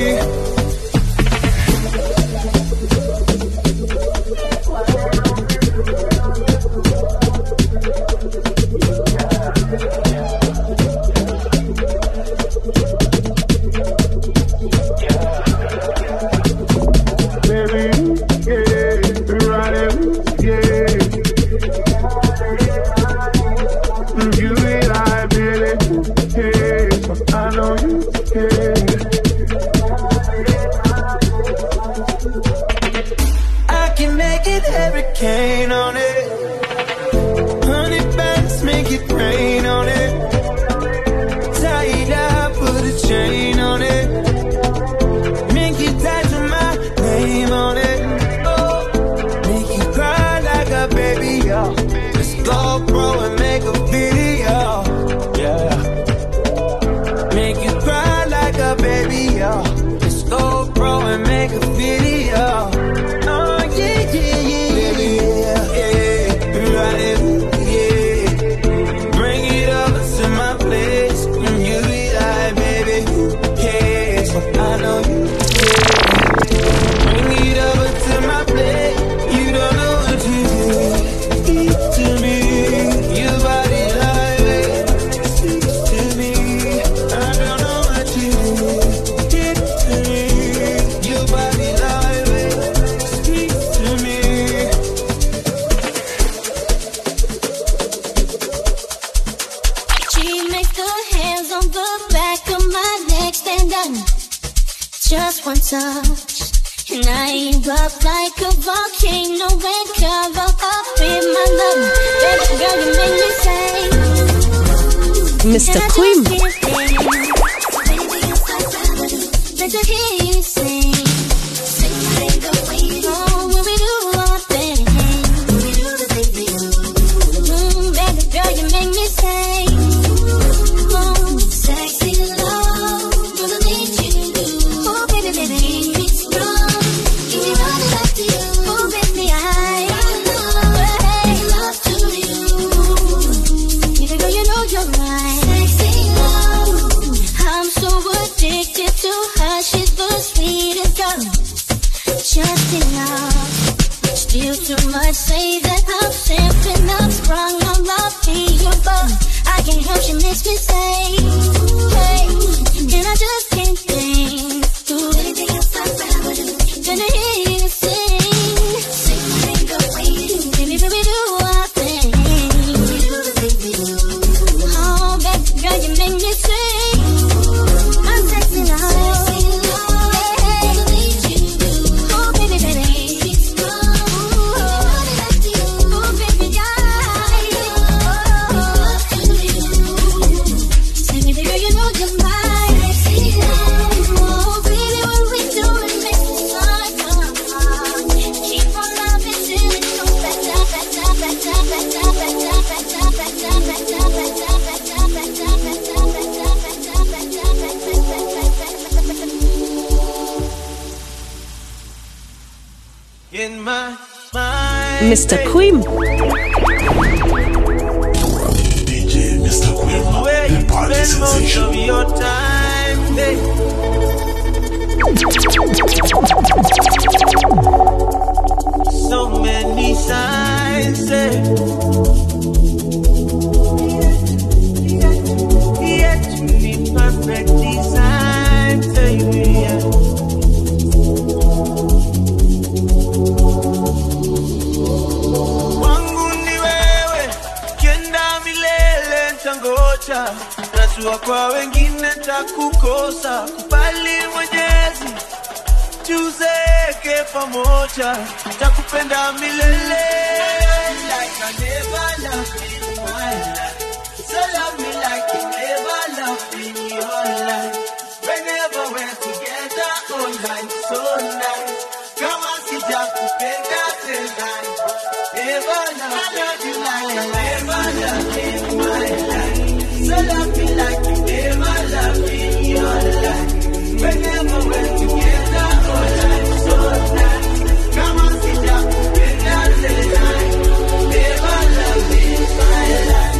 I can make it hurricane on it. 100 bands make it rain on it. Tie it up, put a chain on it. Make you tattoo my name on it. Oh, make you cry like a baby, yo. Let's go, bro, and make a video. Yeah. Make you cry like a baby, yo. Let's go, bro, and make a video. Oh, yeah, yeah, yeah, baby, yeah, yeah. Right, yeah. Bring it over to my place. And you be like, baby, yeah. So I know you, yeah. Bring it over to my place. You don't know what you do to me. Your body lightweight speaks to me. I don't know what you did to me. Your body lightweight speaks to me. She makes the hands on the back of my neck stand up. Just one touch, and I erupt like a volcano and cover up in my love. Baby girl, you make me say, Mr. Queen. let the hear you sing. Sing like the way you do. Oh, when we do our thing. When we do the things we do. Baby girl, you make me say, oh, sexy love, gonna need you to do. Oh, baby, baby, keep me strong. Give me all the love to you. Oh, baby, I love to you. Even though you know you're right. Sexy love, I'm so addicted to her. She's the sweetest girl. Just enough. Still too much. Say that I'm simping up, sprung on love fever, but I can't help. She makes me say, hey, and I just can't think. Do anything else I'd rather do than to hear you sing. Sing like the way you do. Baby, baby, do our thing. We do the things we do. Oh, baby girl, you make me sing. I'm sexy now. Oh, baby, baby. Oh, baby, say me, baby, you know you're mine. Oh, baby, what we do, it makes me smile. Keep on loving till it goes better, better, better, better, better, better, better, better, better, better, better, In my mind, Mr. Queen. DJ Mr. Queen, where the you party spend most sensation. of your time, hey. So many signs, hey. Yet to be perfect design, baby, yeah. Wangu ni wewe, kienda milele ntangoja. Najua kwa wengine takukosa, kubali Mwenyezi tuzeeke pamoja, takupenda milele. Like I never loved in my life, so love me like you never loved in your life. Whenever we're together, all night so nice. Come on, sit down, kupenda tonight. Never loved you like I never loved in my life, so love me like you never loved in your life. Whenever we're together, all night so nice. Come on, sit down, kupenda tonight. Never loved in my life.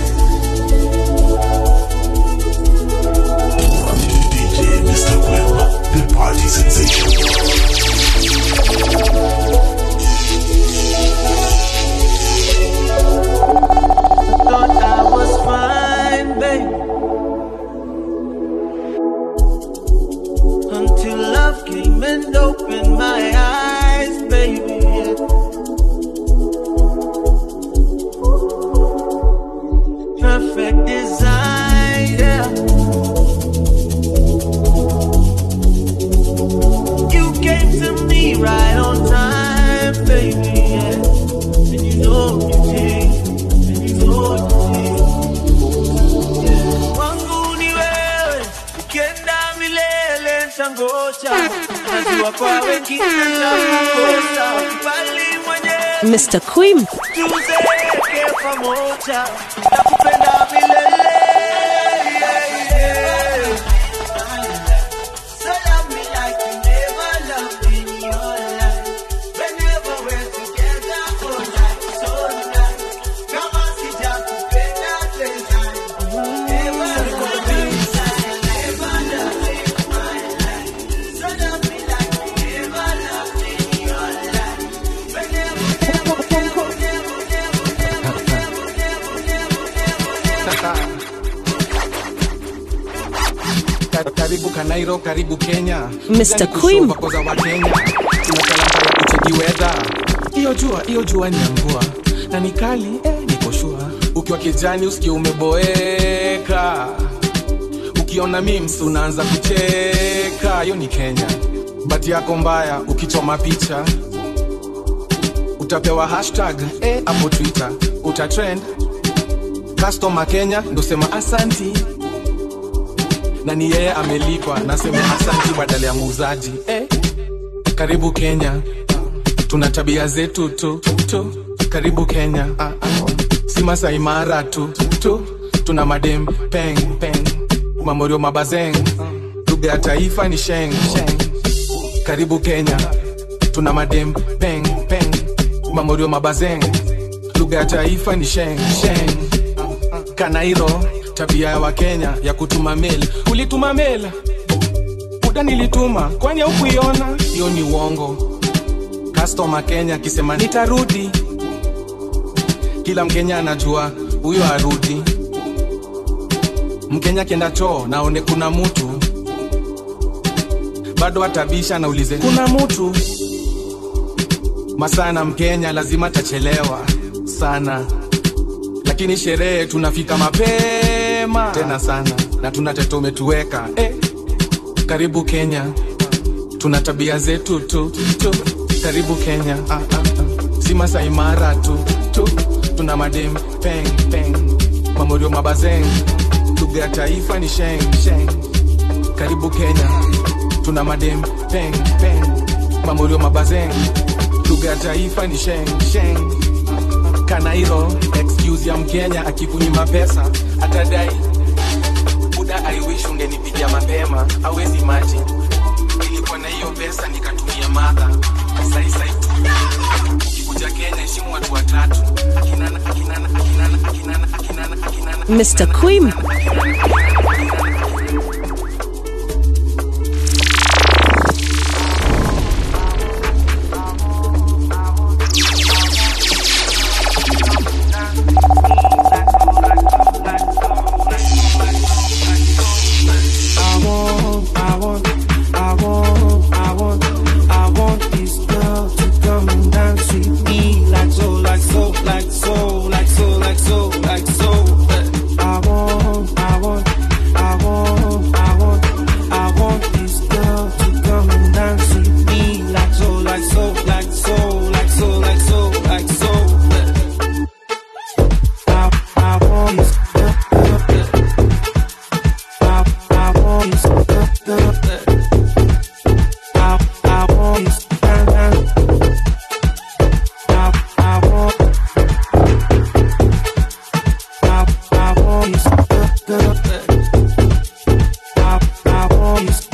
DJ Mr. Quimba, the party sensation. Thought I was fine, babe, until love came and opened my eyes, baby. Yeah. Perfect design, yeah. You came to me right on time, baby. Yeah. And you know you did. Mr. Queen. Karibu Kanairo, karibu Kenya. Mr. Queen. Bakoza wa Kenya. Tunakalamba ya kucheki weather. Iyo jua ni mvua. Na ni kali, niko sure. Ukiwa kijani usikie umeboeka. Ukiona memes unaanza kucheka. Hiyo ni Kenya. Bati yako mbaya ukichoma picha. Utapewa hashtag hapo Twitter. Utatrend. Customer Kenya ndo sema asanti. Na ni yeye amelipa, nasema asanti badala ya muuzaji. Karibu Kenya, tuna tabia zetu tu. Karibu Kenya, si Masai Mara tu. Tuna madem peng peng, mamorio mabazeng, lugha ya taifa ni sheng. Karibu Kenya, tuna madem peng peng, mamorio mabazeng, lugha ya taifa ni sheng. Kanairo, tabia ya Wakenya ya kutuma mail. Ulituma mail? Buda nilituma, kwani haukuiona? Hiyo ni uongo. Customer Kenya kisema nitarudi, kila Mkenya anajua huyo arudi. Mkenya kienda choo naone kuna mtu, bado atabisha na ulize kuna mtu. Masana Mkenya lazima tachelewa sana, lakini sherehe tunafika mapema tena sana, na tunateta umetuweka. Karibu Kenya, tuna tabia zetu tu. Karibu Kenya, si Masai Mara tu. Tuna madem peng peng, mamorio mabazeng, lugha ya taifa ni sheng. Karibu Kenya, tuna madem peng peng, mamorio mabazeng, lugha ya taifa ni sheng. Kanairo, excuse ya Mkenya akikunyima pesa atadai Buda I wish ungenipigia mapema. Hawezi imagine nilikuwa na hiyo pesa nikatumia madha. Sai ukikuja Kenya heshimu watu watatu. Akinana Mr. Queen. Like so. I want voice, bang bang. My voice, my voice, my voice.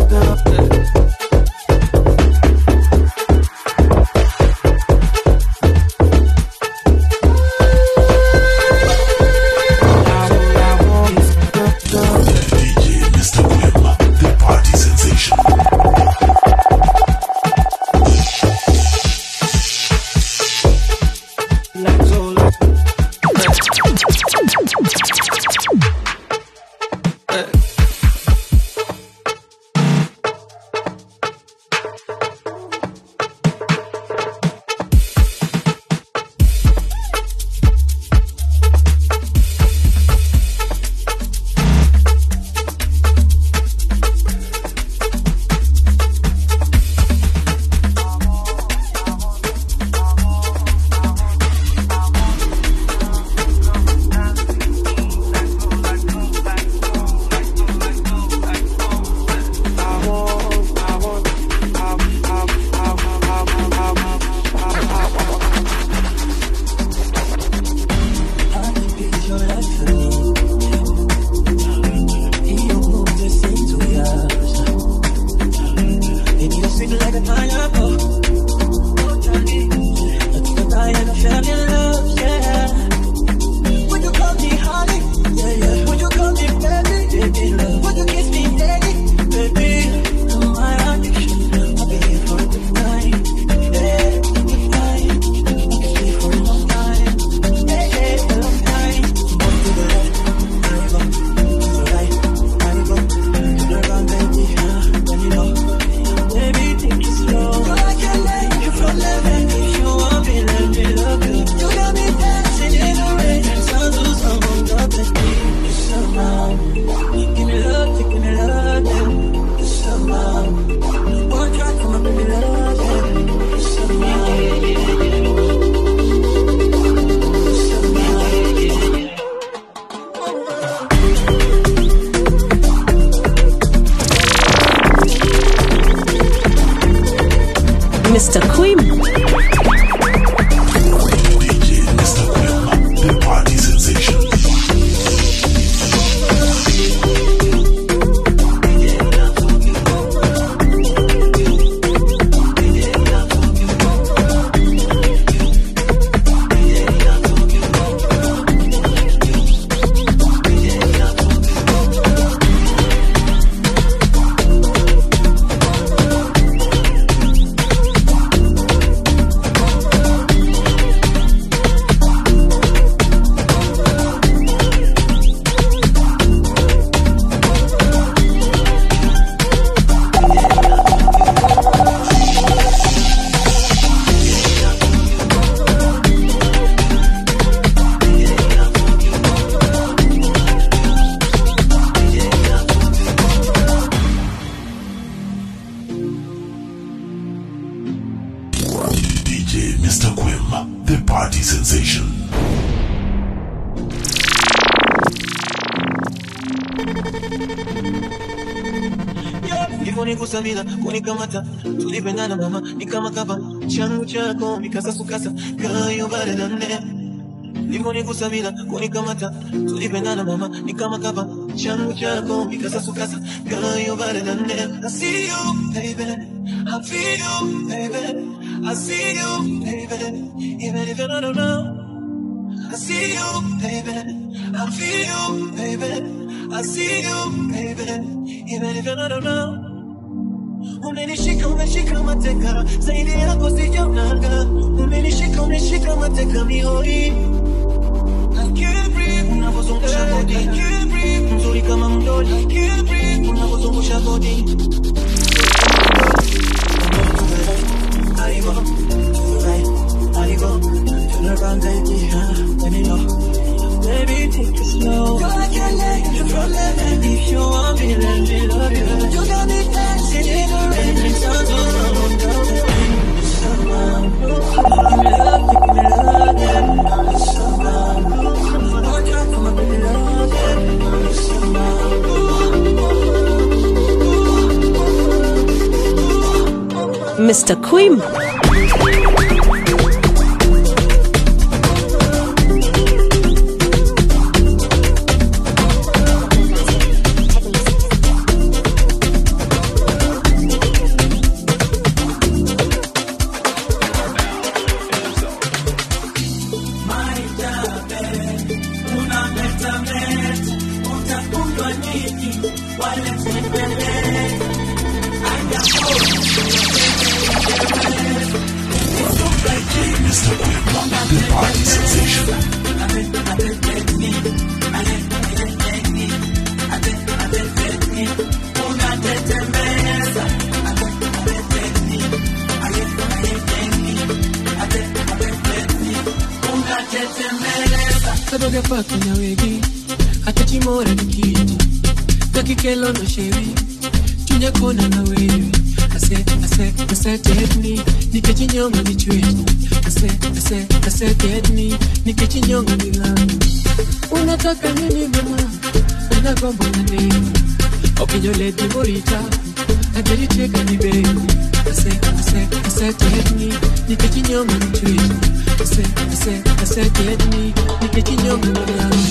Mr. Queen. The party sensation. DJ Mr. Quim, the party sensation. Nikusamila, kunikamata, tulipendana mama, ni kama kapa, changu chako, mikasasukasa, kayo bale dane. Nikusamila, kunikamata, tulipendana mama, ni kama kapa, changu chako, mikasasukasa, kayo bale dane. I see you, baby, I feel you, baby, I see you, baby, even if I don't know. I see you, baby, I feel you, baby, I see you, baby, even if I don't know. Umenishika mateka, zaidi yako sijaonaga. Umenishika mateka mihoi. I can't breathe, unavozungusha body. I can't breathe, mzuri kama mdoli. I can't breathe, unavozungusha body. I go, turn around baby, let me know. Baby, take it slow. Girl, I can't let you from that. And if you want me, let me love you. You got me dancing in the rain. And sounds around, girl. It's around. Give me love, yeah. It's around. One try for my baby love, yeah. It's around. Mr. Queen. Sabaga fatto na wegi ata chimora nikiti takikelo no shewi chunya kona na wewe ase tetni nikechinyonga ni chwetu ase tetni nikechinyonga ni langu unataka nini mama unagomba na nini okinyole divorita adeli cheka ni baby ase tetni nikechinyonga ni chwetu ase tetni nikechinyonga ni langu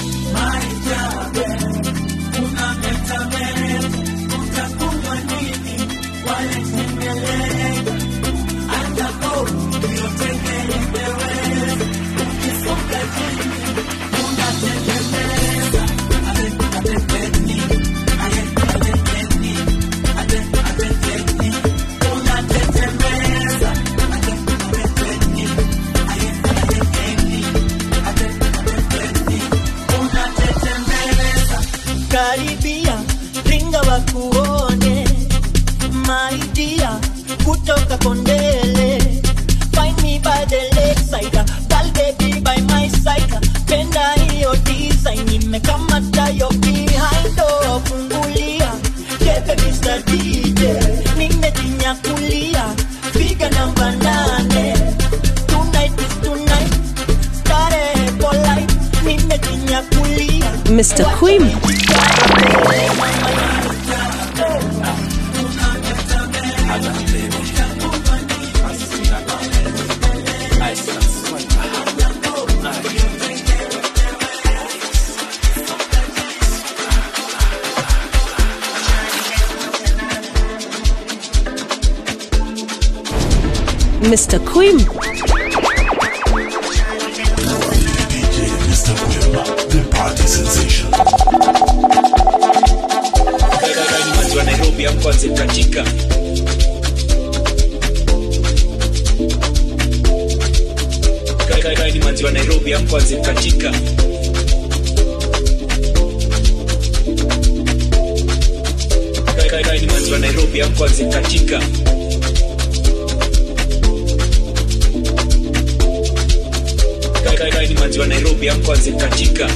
Karibia, ringa wakuone, my dear, kutoka Kondele. Find me by the lakeside, girl baby by my side. Penda hiyo design, nimekamata yo behind door, fungulia. Kepe Mr. DJ, nimejinyakulia, figa namba 8. Tonight is tonight, starehe polite, nimejinyakulia. Mr. Queen. Mr. Queen. DJ Mr. Queen, the party sensation. Wa Nairobi hapo katika Kaka ni manzi wa Nairobi hapo katika Kaka ni manzi wa Nairobi hapo katika Kaka ni manzi wa Nairobi hapo katika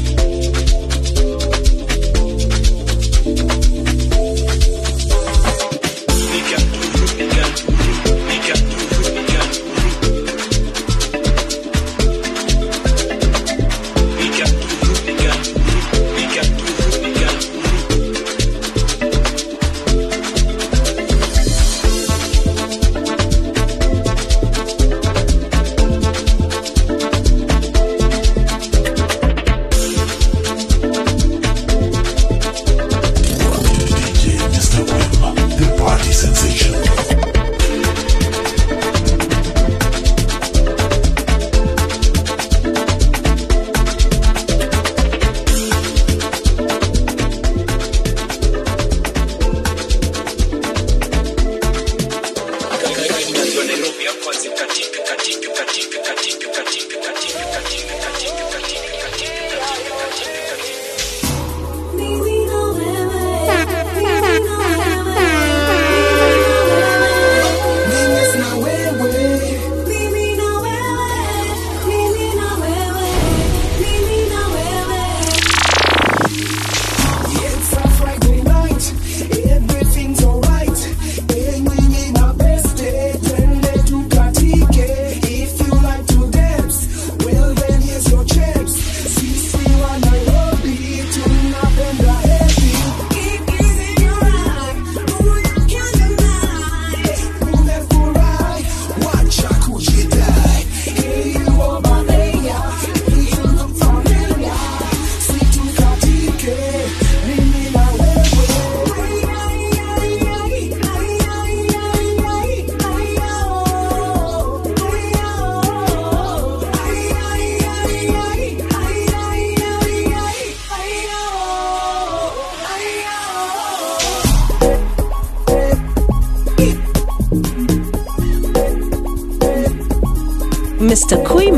Mr. Queen.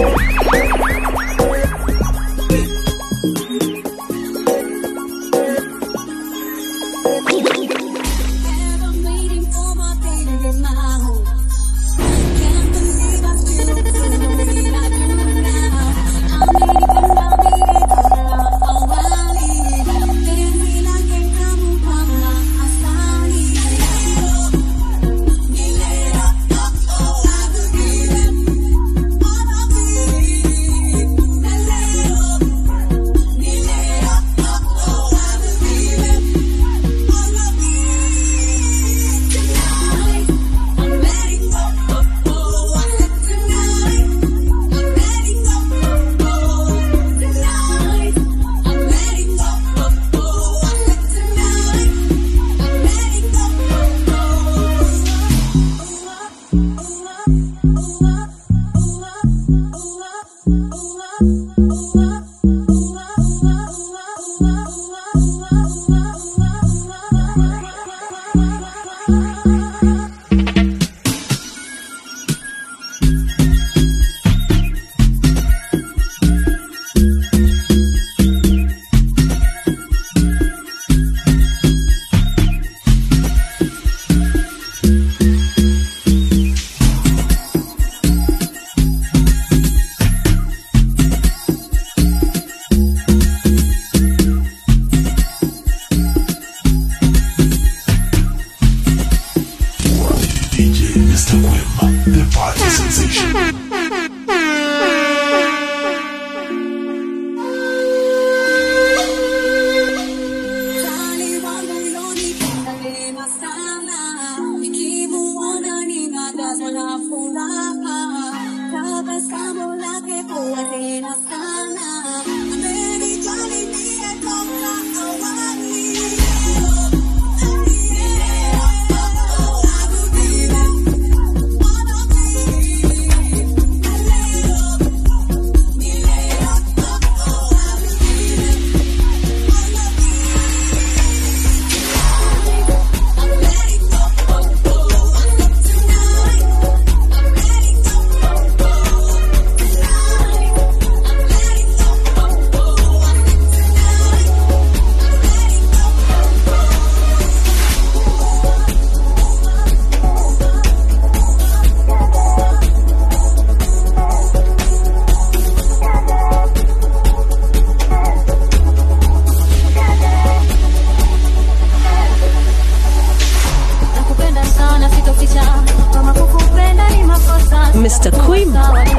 Mr. Queen.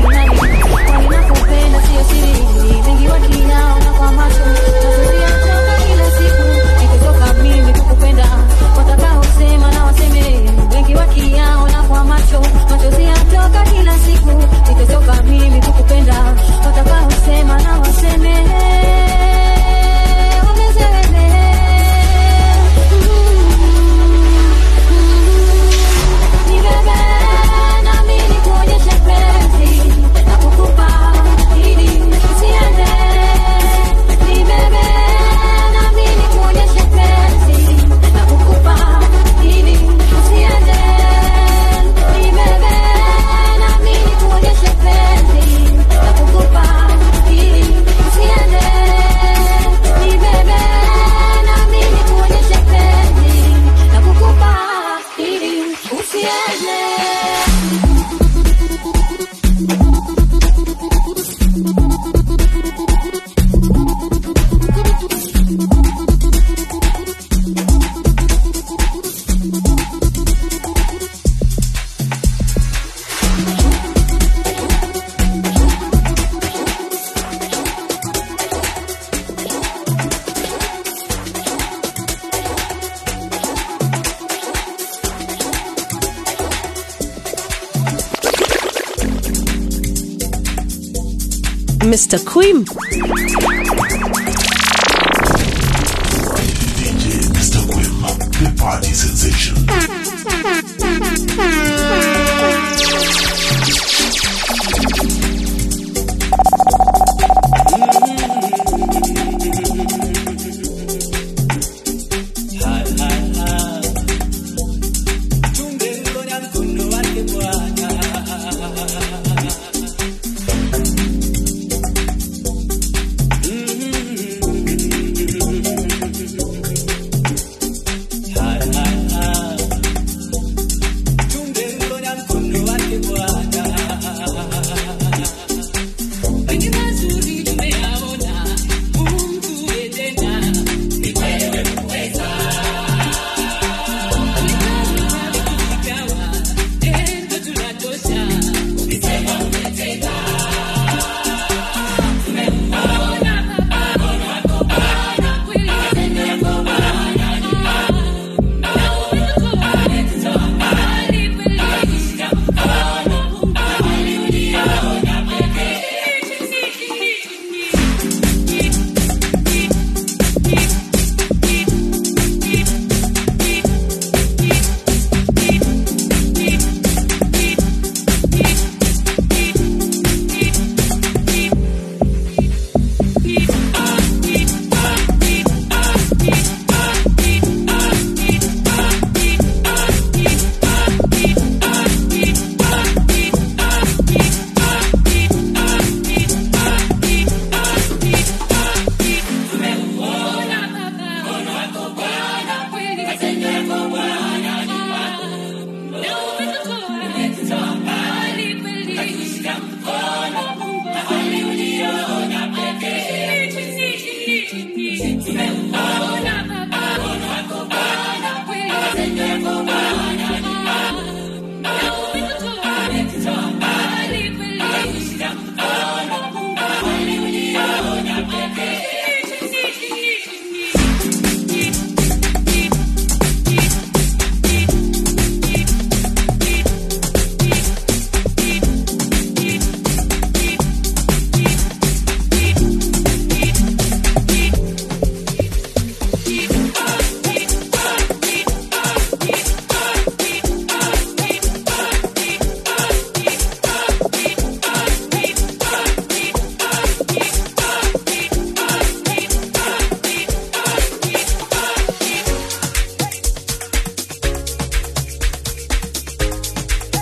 Mr. Queen. DJ Mr. Quim, the party sensation.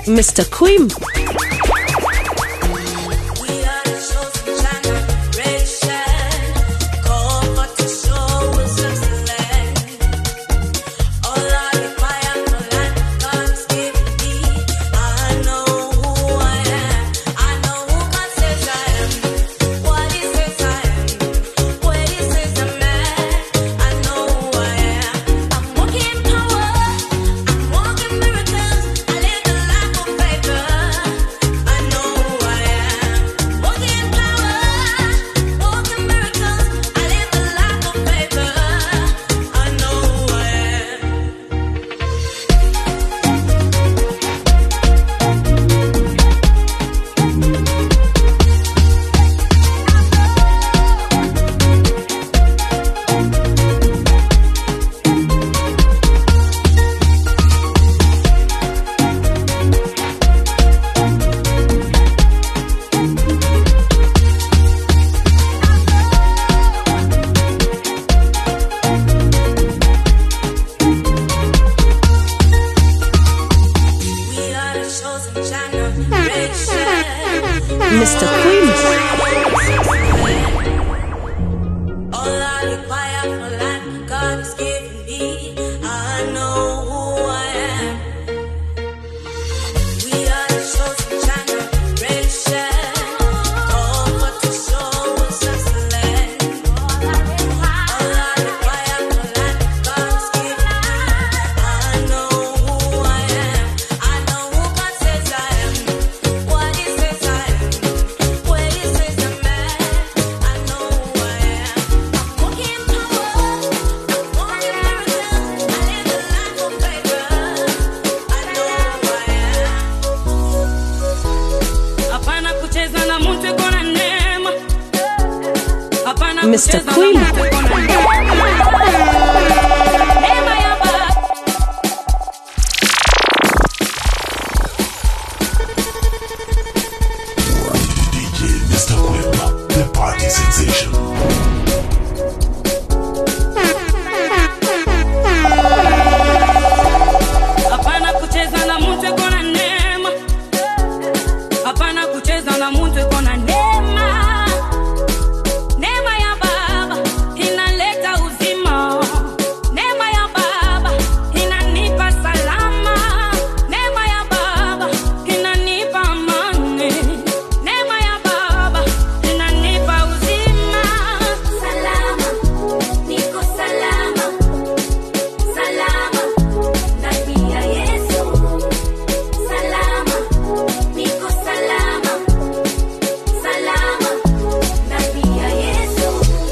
Mr. Queen. Mr. Queen. All I require for life, God is giving me. I know who I am. We are the chosen generation. All for to show us excellent. All I require for life, God is giving me. I know who I am. I know who God says I am. What He says I am. Where He says I'm at. I know who I am. Walking power. I'm walking miracles. I live a life of favor. I know who I am. Hapana kucheza na mtu iko na neema. Hapana Mr. kucheza na Queen. mtu iko na neema. Neema ya Baba. DJ Mr. Quimba, the party sensation. Hapana kucheza na mtu iko na neema. Hapana kucheza na mtu iko na neema. Neema ya Baba inaleta uzima. Neema ya Baba inanipa salama. Neema ya Baba inanipa amani. Neema ya Baba inanipa uzima. Salama, niko salama. Salama, ndani ya Yesu. Salama, niko salama. Salama, ndani ya Yesu.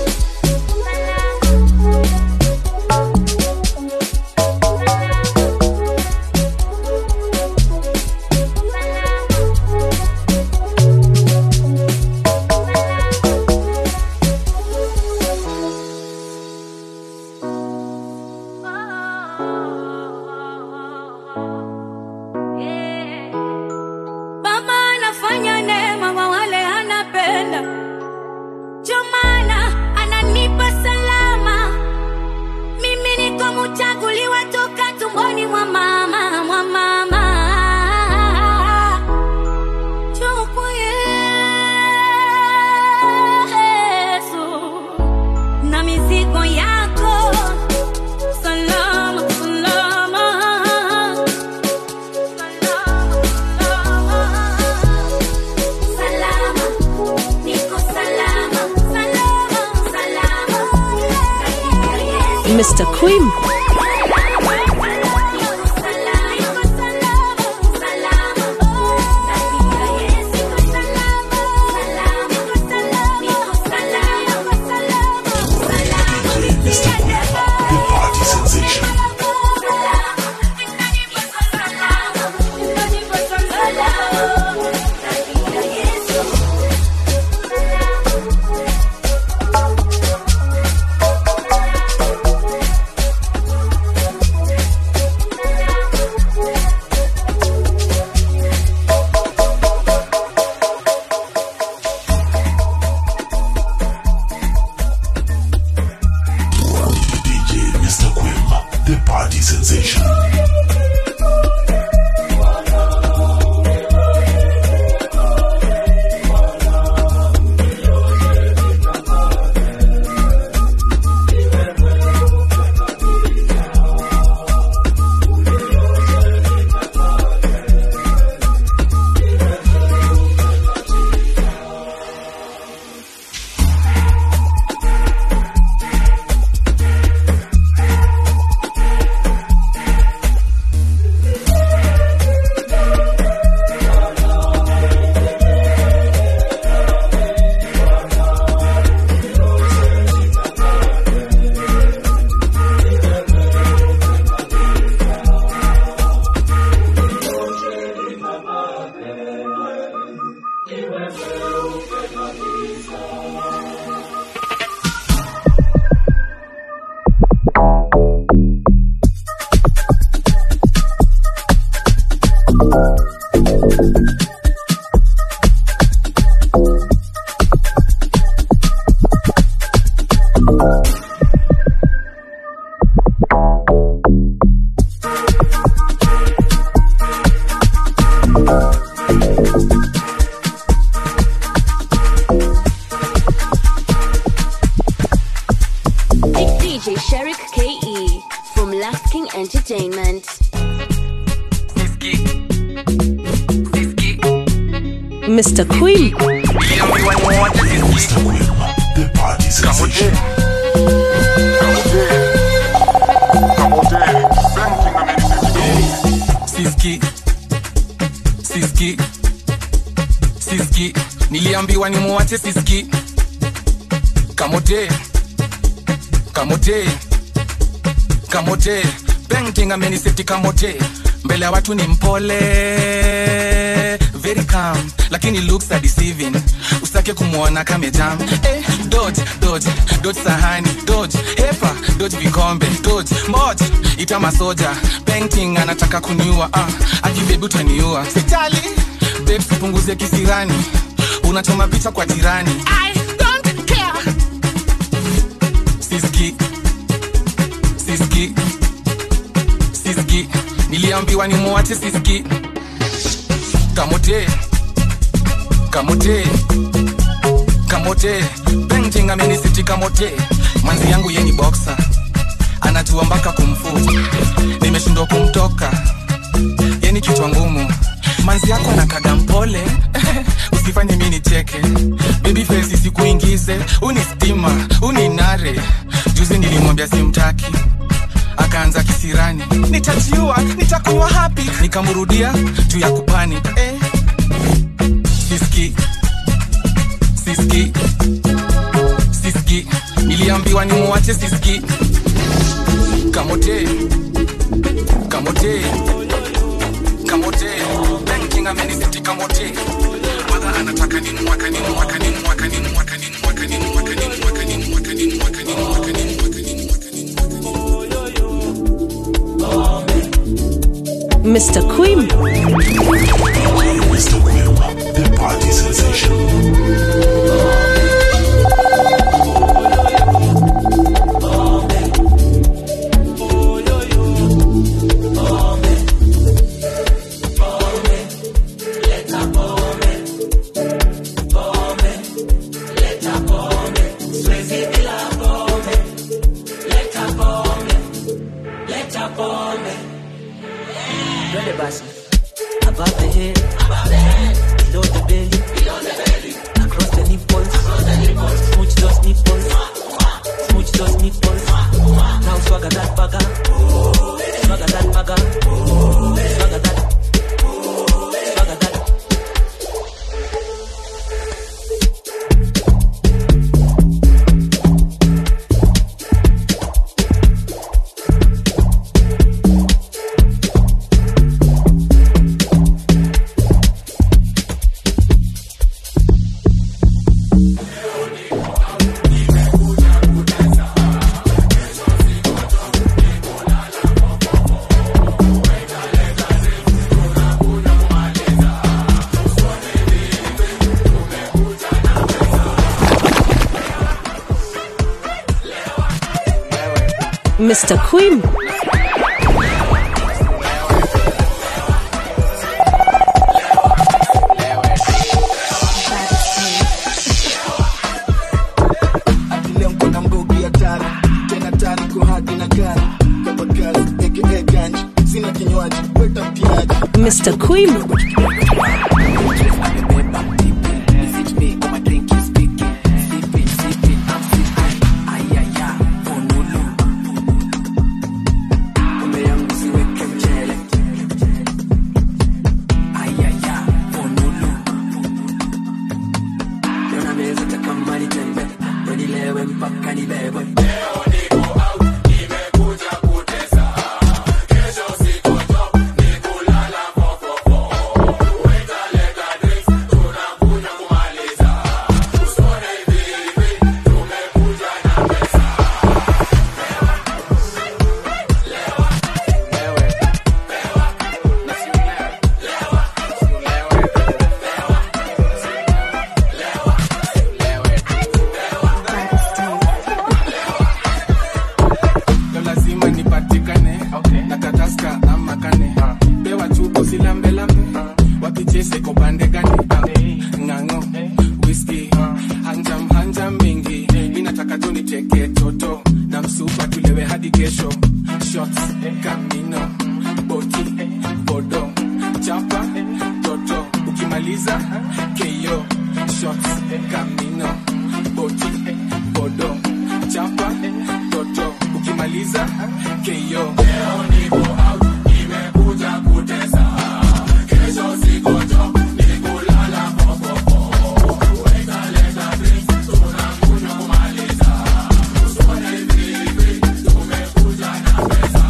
Baba anafanya neema kwa wale anapenda. Ndio maana ananipa salama. Mimi niko mchaguliwa toka tumboni mwa mama. Chukua Yesu na mizigo yako. Salama, salama. Salama, niko salama. Salama, salama. Mr. Queen. DJ Mr. Quimba, the party sensation. DJ Sherik KE from Last King Entertainment. Mr. Queen. Mr. Queen, the party sensation. Siski, niliambiwa ni muache Siski. Kamote, painting ameniseti kamote. Mbele ya watu ni mpole, very calm, lakini looks are deceiving. Usitake kumuona kamejam. Dodge sahani, dodge hepa, dodge vikombe, dodge moja ita masoja. Painting anataka kuniua, akibebu utaniua. Sitali, babe sipunguze kisirani, unachoma picha kwa jirani. I don't care. Siski, niliambiwa ni muache Siski. Kamote, painting amenisiti kamote. Manzi yangu yeni boxer, anajua mpaka kumfuta. Nimeshindwa kumtoka, yeni kichwa ngumu. Manzi yako anakaga mpole, usifanye mimi nicheke. Baby face isikuingize, unistima, uninare. Juzi nilimwambia simtaki, akaanza kisirani. Nitajiua, nitakuwa happy. Nikamurudia, juu ya kupani. Siski, niliambiwa ni muache Siski. Kamote, banking ameniseti kamote. Mother anataka ni mwaka. Mr. Queen. Mr. Queen, the party sensation. Above the head, below the belly, across the nipples, smooch those nipples, now swagger that bagger, swagger that bagger, swagger that. Mr. Queen. Mr. Queen. Chese kopande gani Ngango Whiskey Hanjam mingi Minataka tu niteke toto Na msupa tulewe hadi kesho Shots Camino Boti Bodo Chapa Toto Ukimaliza KO Shots Camino Boti Bodo Chapa Toto Ukimaliza KO Leo niko out Nimekuja kutesa Kesho sigojo Nikulala popopo Weka leta drinks Tunakunywa kumaliza Usone hivi Tumekuja na pesa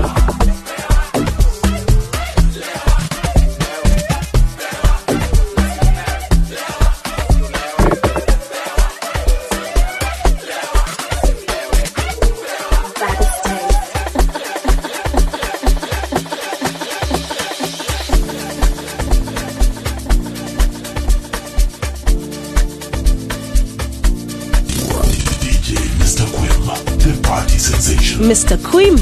Mr. Quim.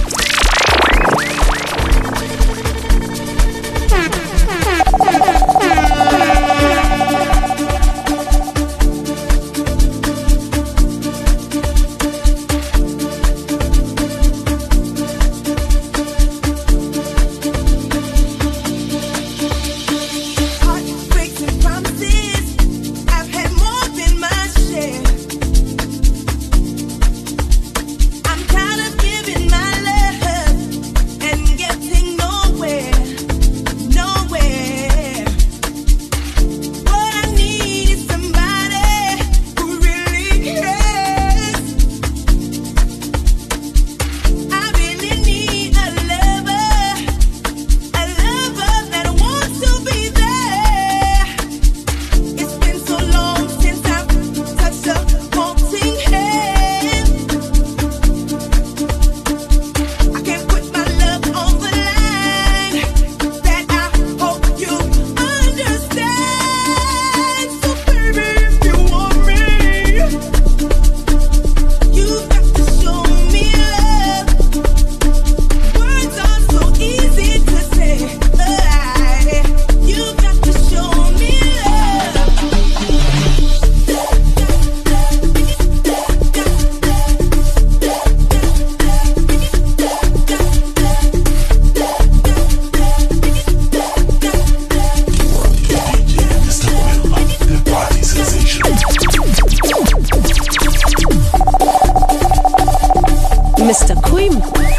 Mr. Quim.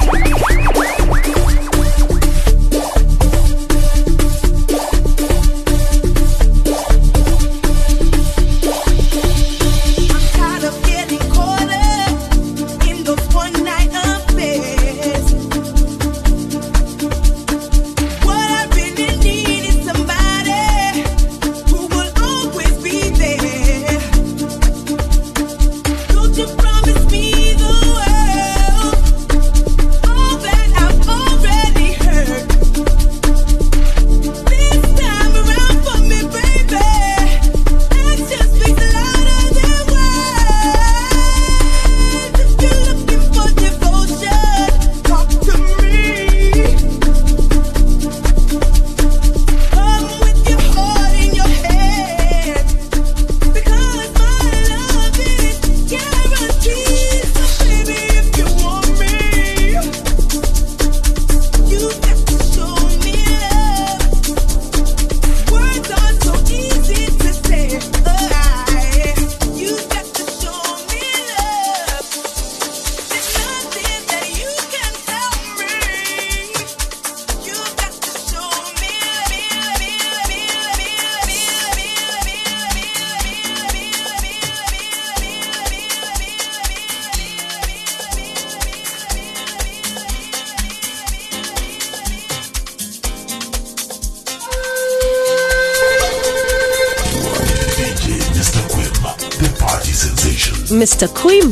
Mr. Quim.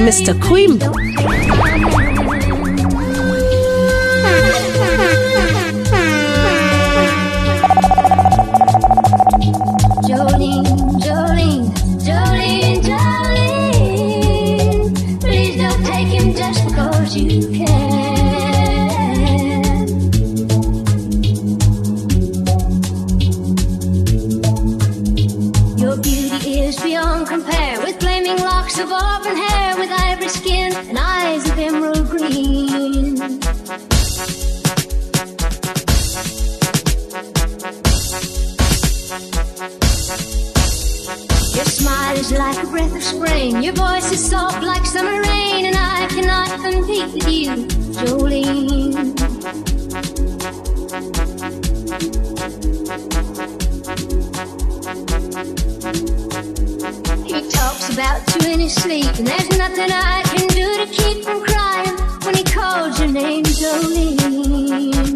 Mr. Cream. Jolene, Jolene, Jolene, Jolene, please don't take him just because you can. Your beauty is beyond compare, with flaming locks of auburn hair, with ivory skin and eyes of emerald green. Your smile is like a breath of spring, your voice is soft like summer rain, and I cannot compete with you, Jolene. He talks about you in his sleep, and there's nothing I can do to keep from crying when he calls your name, Jolene.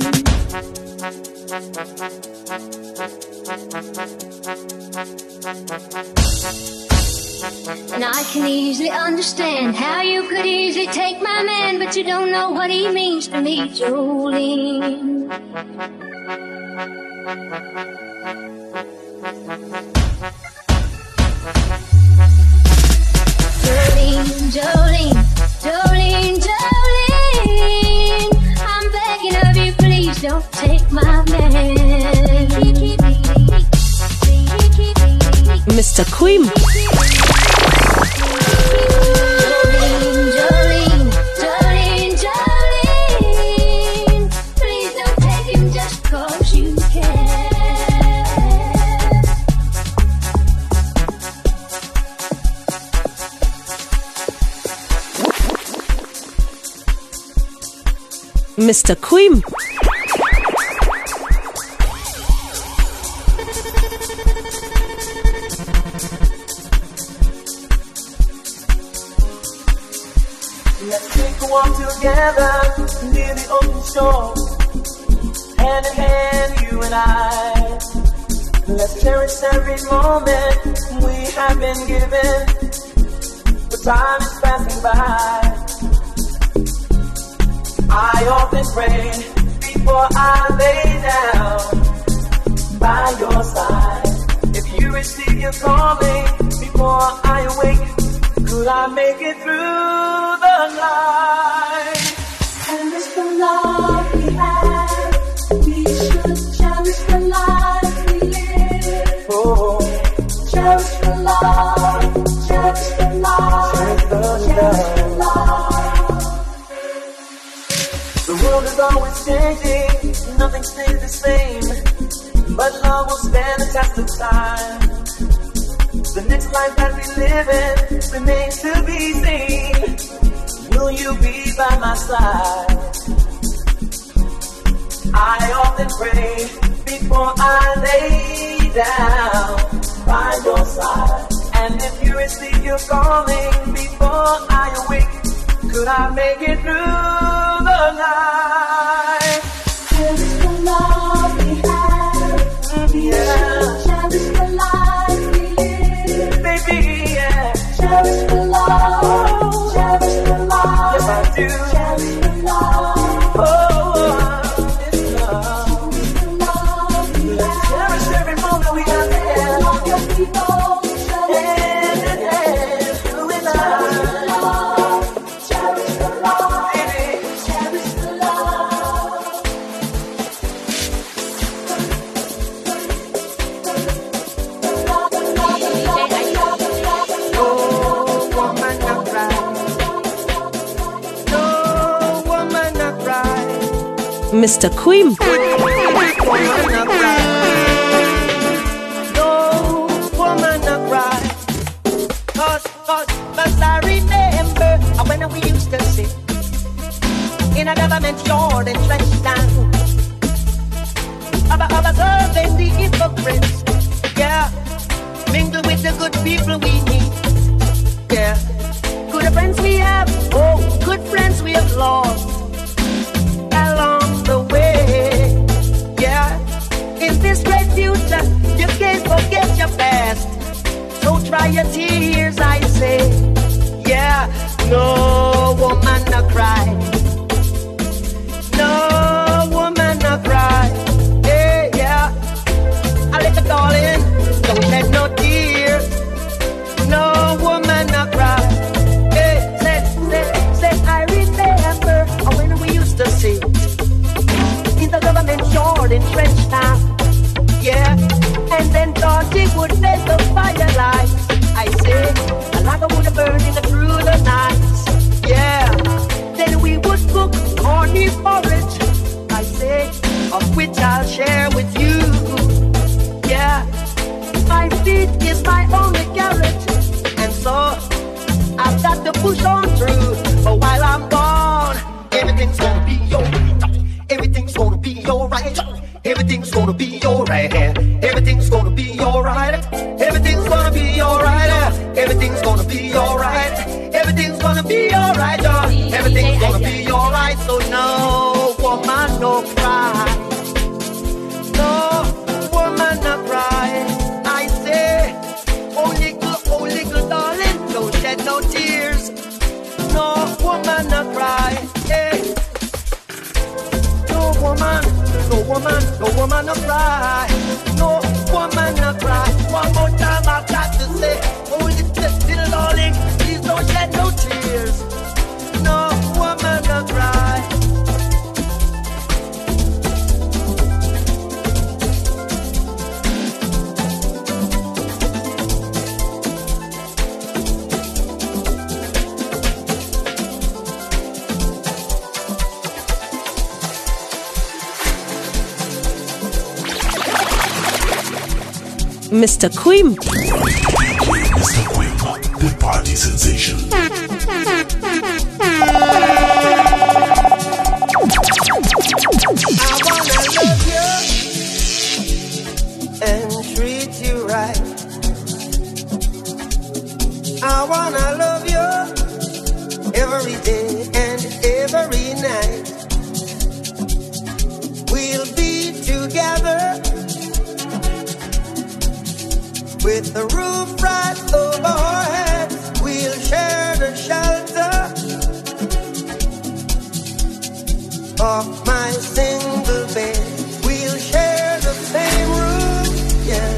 And I can easily understand how you could easily take my man, but you don't know what he means to me, Jolene. Jolene, Jolene, Jolene, Jolene, I'm begging of you, please don't take my man. Mr. Cream. Jolene, Jolene, Jolene, Jolene, please don't take him just 'cause you can. Mr. Cream. Let's take a walk together near the open shore, hand in hand, you and I. Let's cherish every moment we have been given, the time is passing by. I often pray before I lay down by your side. If you receive your calling before I awake, could I make it through the night? And this the love we have, we should cherish the life we live. Oh, cherish the love, cherish the love, cherish the love. The world is always changing, nothing stays the same, but love will stand the test of time. The next life that we live in remains to be seen. Will you be by my side? I often pray before I lay down by your side. And if you receive your calling before I awake, could I make it through the night? Cherish the love we have, Yeah. cherish the life we live. Baby, yeah. Cherish the love, cherish the love. Yes, I do. Cherish the love. Oh, it's love. Let's cherish every moment we have together. Love your people. Hand in hand, you and I. Cherish the love, Baby, cherish the love. no woman not cry. No woman not cry. Mr. Cream. Woman not cry. No woman not cry. Cause I remember when we used to sit in a government yard in Trenchtown, observing the hypocrites. Yeah, mingle with the good people we need. Yeah, good friends we have. Oh, good friends we have lost along the way. Yeah, in this great future, you can't forget your past. So dry your tears, I say. Yeah, no everything's gonna be alright. Everything's gonna be alright. Everything's gonna be alright. Everything's gonna be alright. Everything's gonna be alright. Everything's gonna be alright. So no woman, no cry. No woman, no cry. I say, oh little darling, don't shed no tears. No woman, no cry. Hey. No woman, no cry. No woman, no cry. One more time I've got to say, oh little darling, please don't shed no tears. No woman, no cry. Mr. Quim. Mr. Quim, the party sensation. I wanna love you and treat you right. I wanna love you every day and every night. We'll be together with the roof right over our heads. We'll share the shelter of my single bed. We'll share the same room, yeah.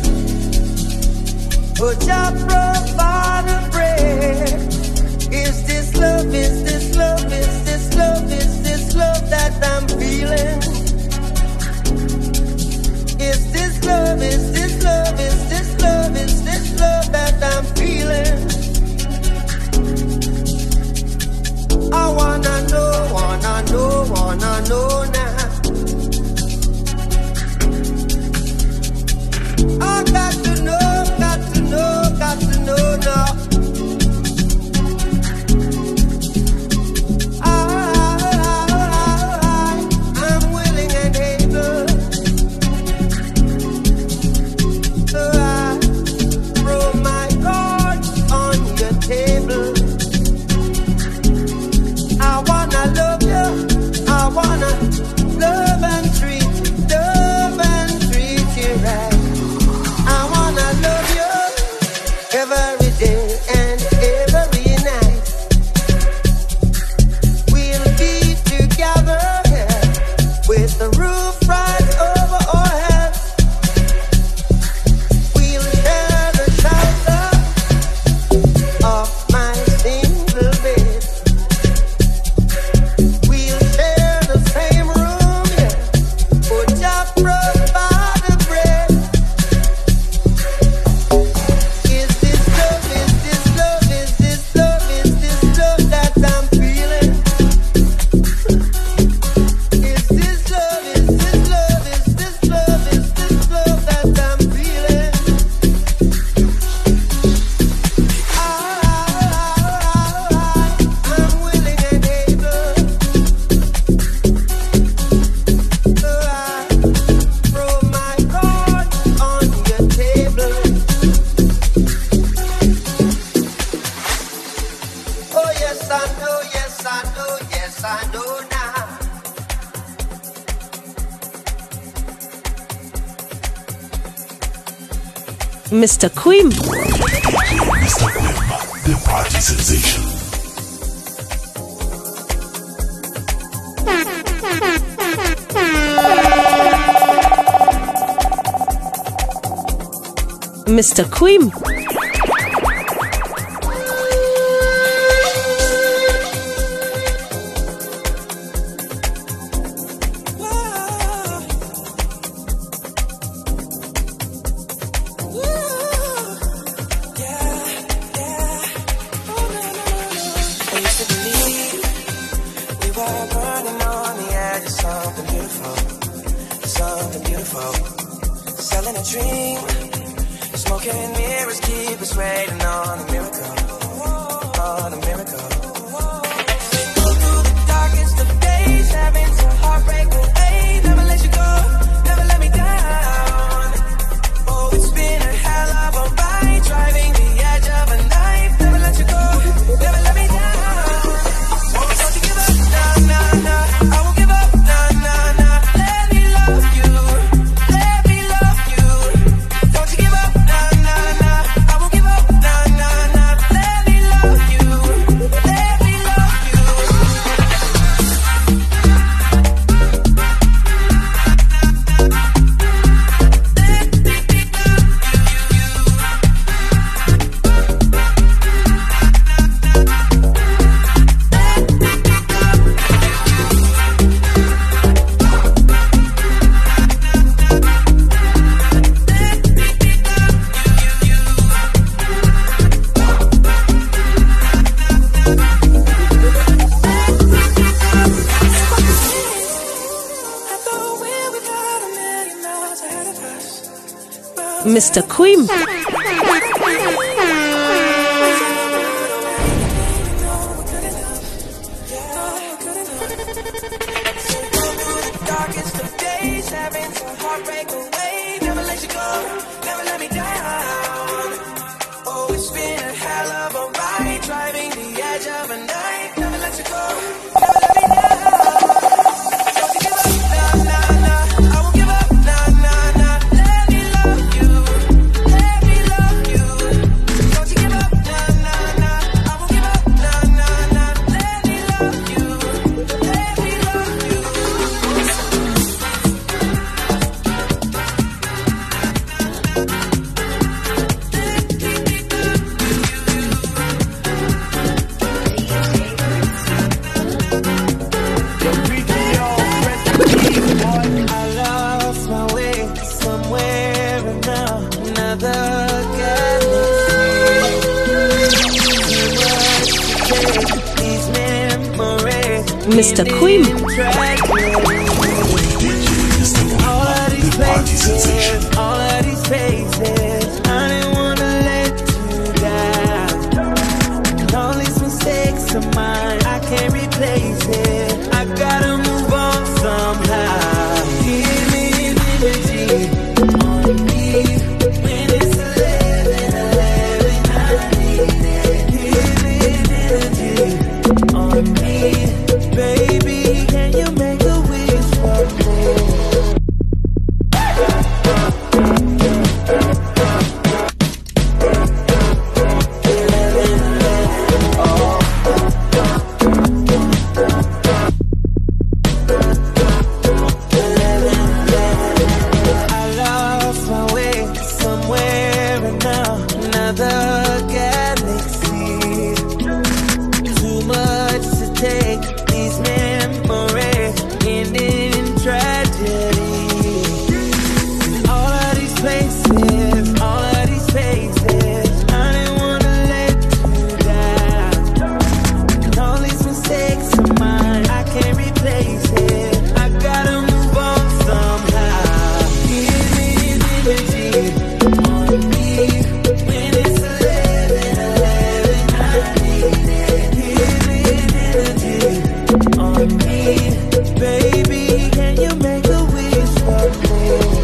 But Jah provide a bread. Is this love, is this love, is this love, is this love that I'm feeling? Is this love, is this love, is this love, is this love that I'm feeling? I wanna know, wanna know, wanna know now. I got to know, got to know, got to know now. I'm willing and able. So I throw my cards on your table. I wanna love you, I wanna love and treat you right. I wanna love you every day and every night. We'll be together, yeah, with the roof right over our heads. We'll share the shelter of my single bed. We'll share the same room, yeah. But Jah provide the bread. Is this love, is this love, is this love, is this love that I'm feeling? Is this love, is this love, is this love, is this love that I'm feeling? I'm willing and able. So I throw my cards on your table. Oh yes I know, yes I know, yes I know now. Mr. Quim. Mr. Quim, the party sensation. Mr. Quim. I used to believe we were burning on the edge of something beautiful, something beautiful. Selling a dream, smoking mirrors keep us waiting on a miracle, on a miracle. Go through the darkest of days, having to heartbreak away. Never let you go, never Mr. Queen. Darkest of days, having to heartbreak away. Never let you go, never let me down. Oh, it's been a hell of a ride, driving the edge of a night. Never let you go, never let me down. Don't you give up, nah, nah, nah. I won't give up, nah, nah, nah. Let me love you, let me love you. Don't you give up, nah, nah, nah. I won't give up, nah, nah, nah. Let me love you, let me love you. I lost my way somewhere and now another galaxy. These memories, Mr. Queen. all of these places, all of these faces. I didn't wanna let you down. And all these mistakes of mine, I can't replace it. I gotta move on somehow. Give me liberty on me when it's 11:11. I need it. Give me liberty on me, baby. Can you make a wish for me? I lost my way somewhere and now another galaxy. Too much to take, these memories ending in tragedy. All of these places, all of these faces, I didn't wanna let you down. And all these mistakes of mine, I can't replace it. I gotta move on somehow. Give me liberty on me when it's 11:11. I need it. Give me liberty on me, baby. Can you make a wish for me?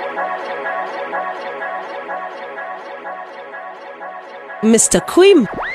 Mr. Queen.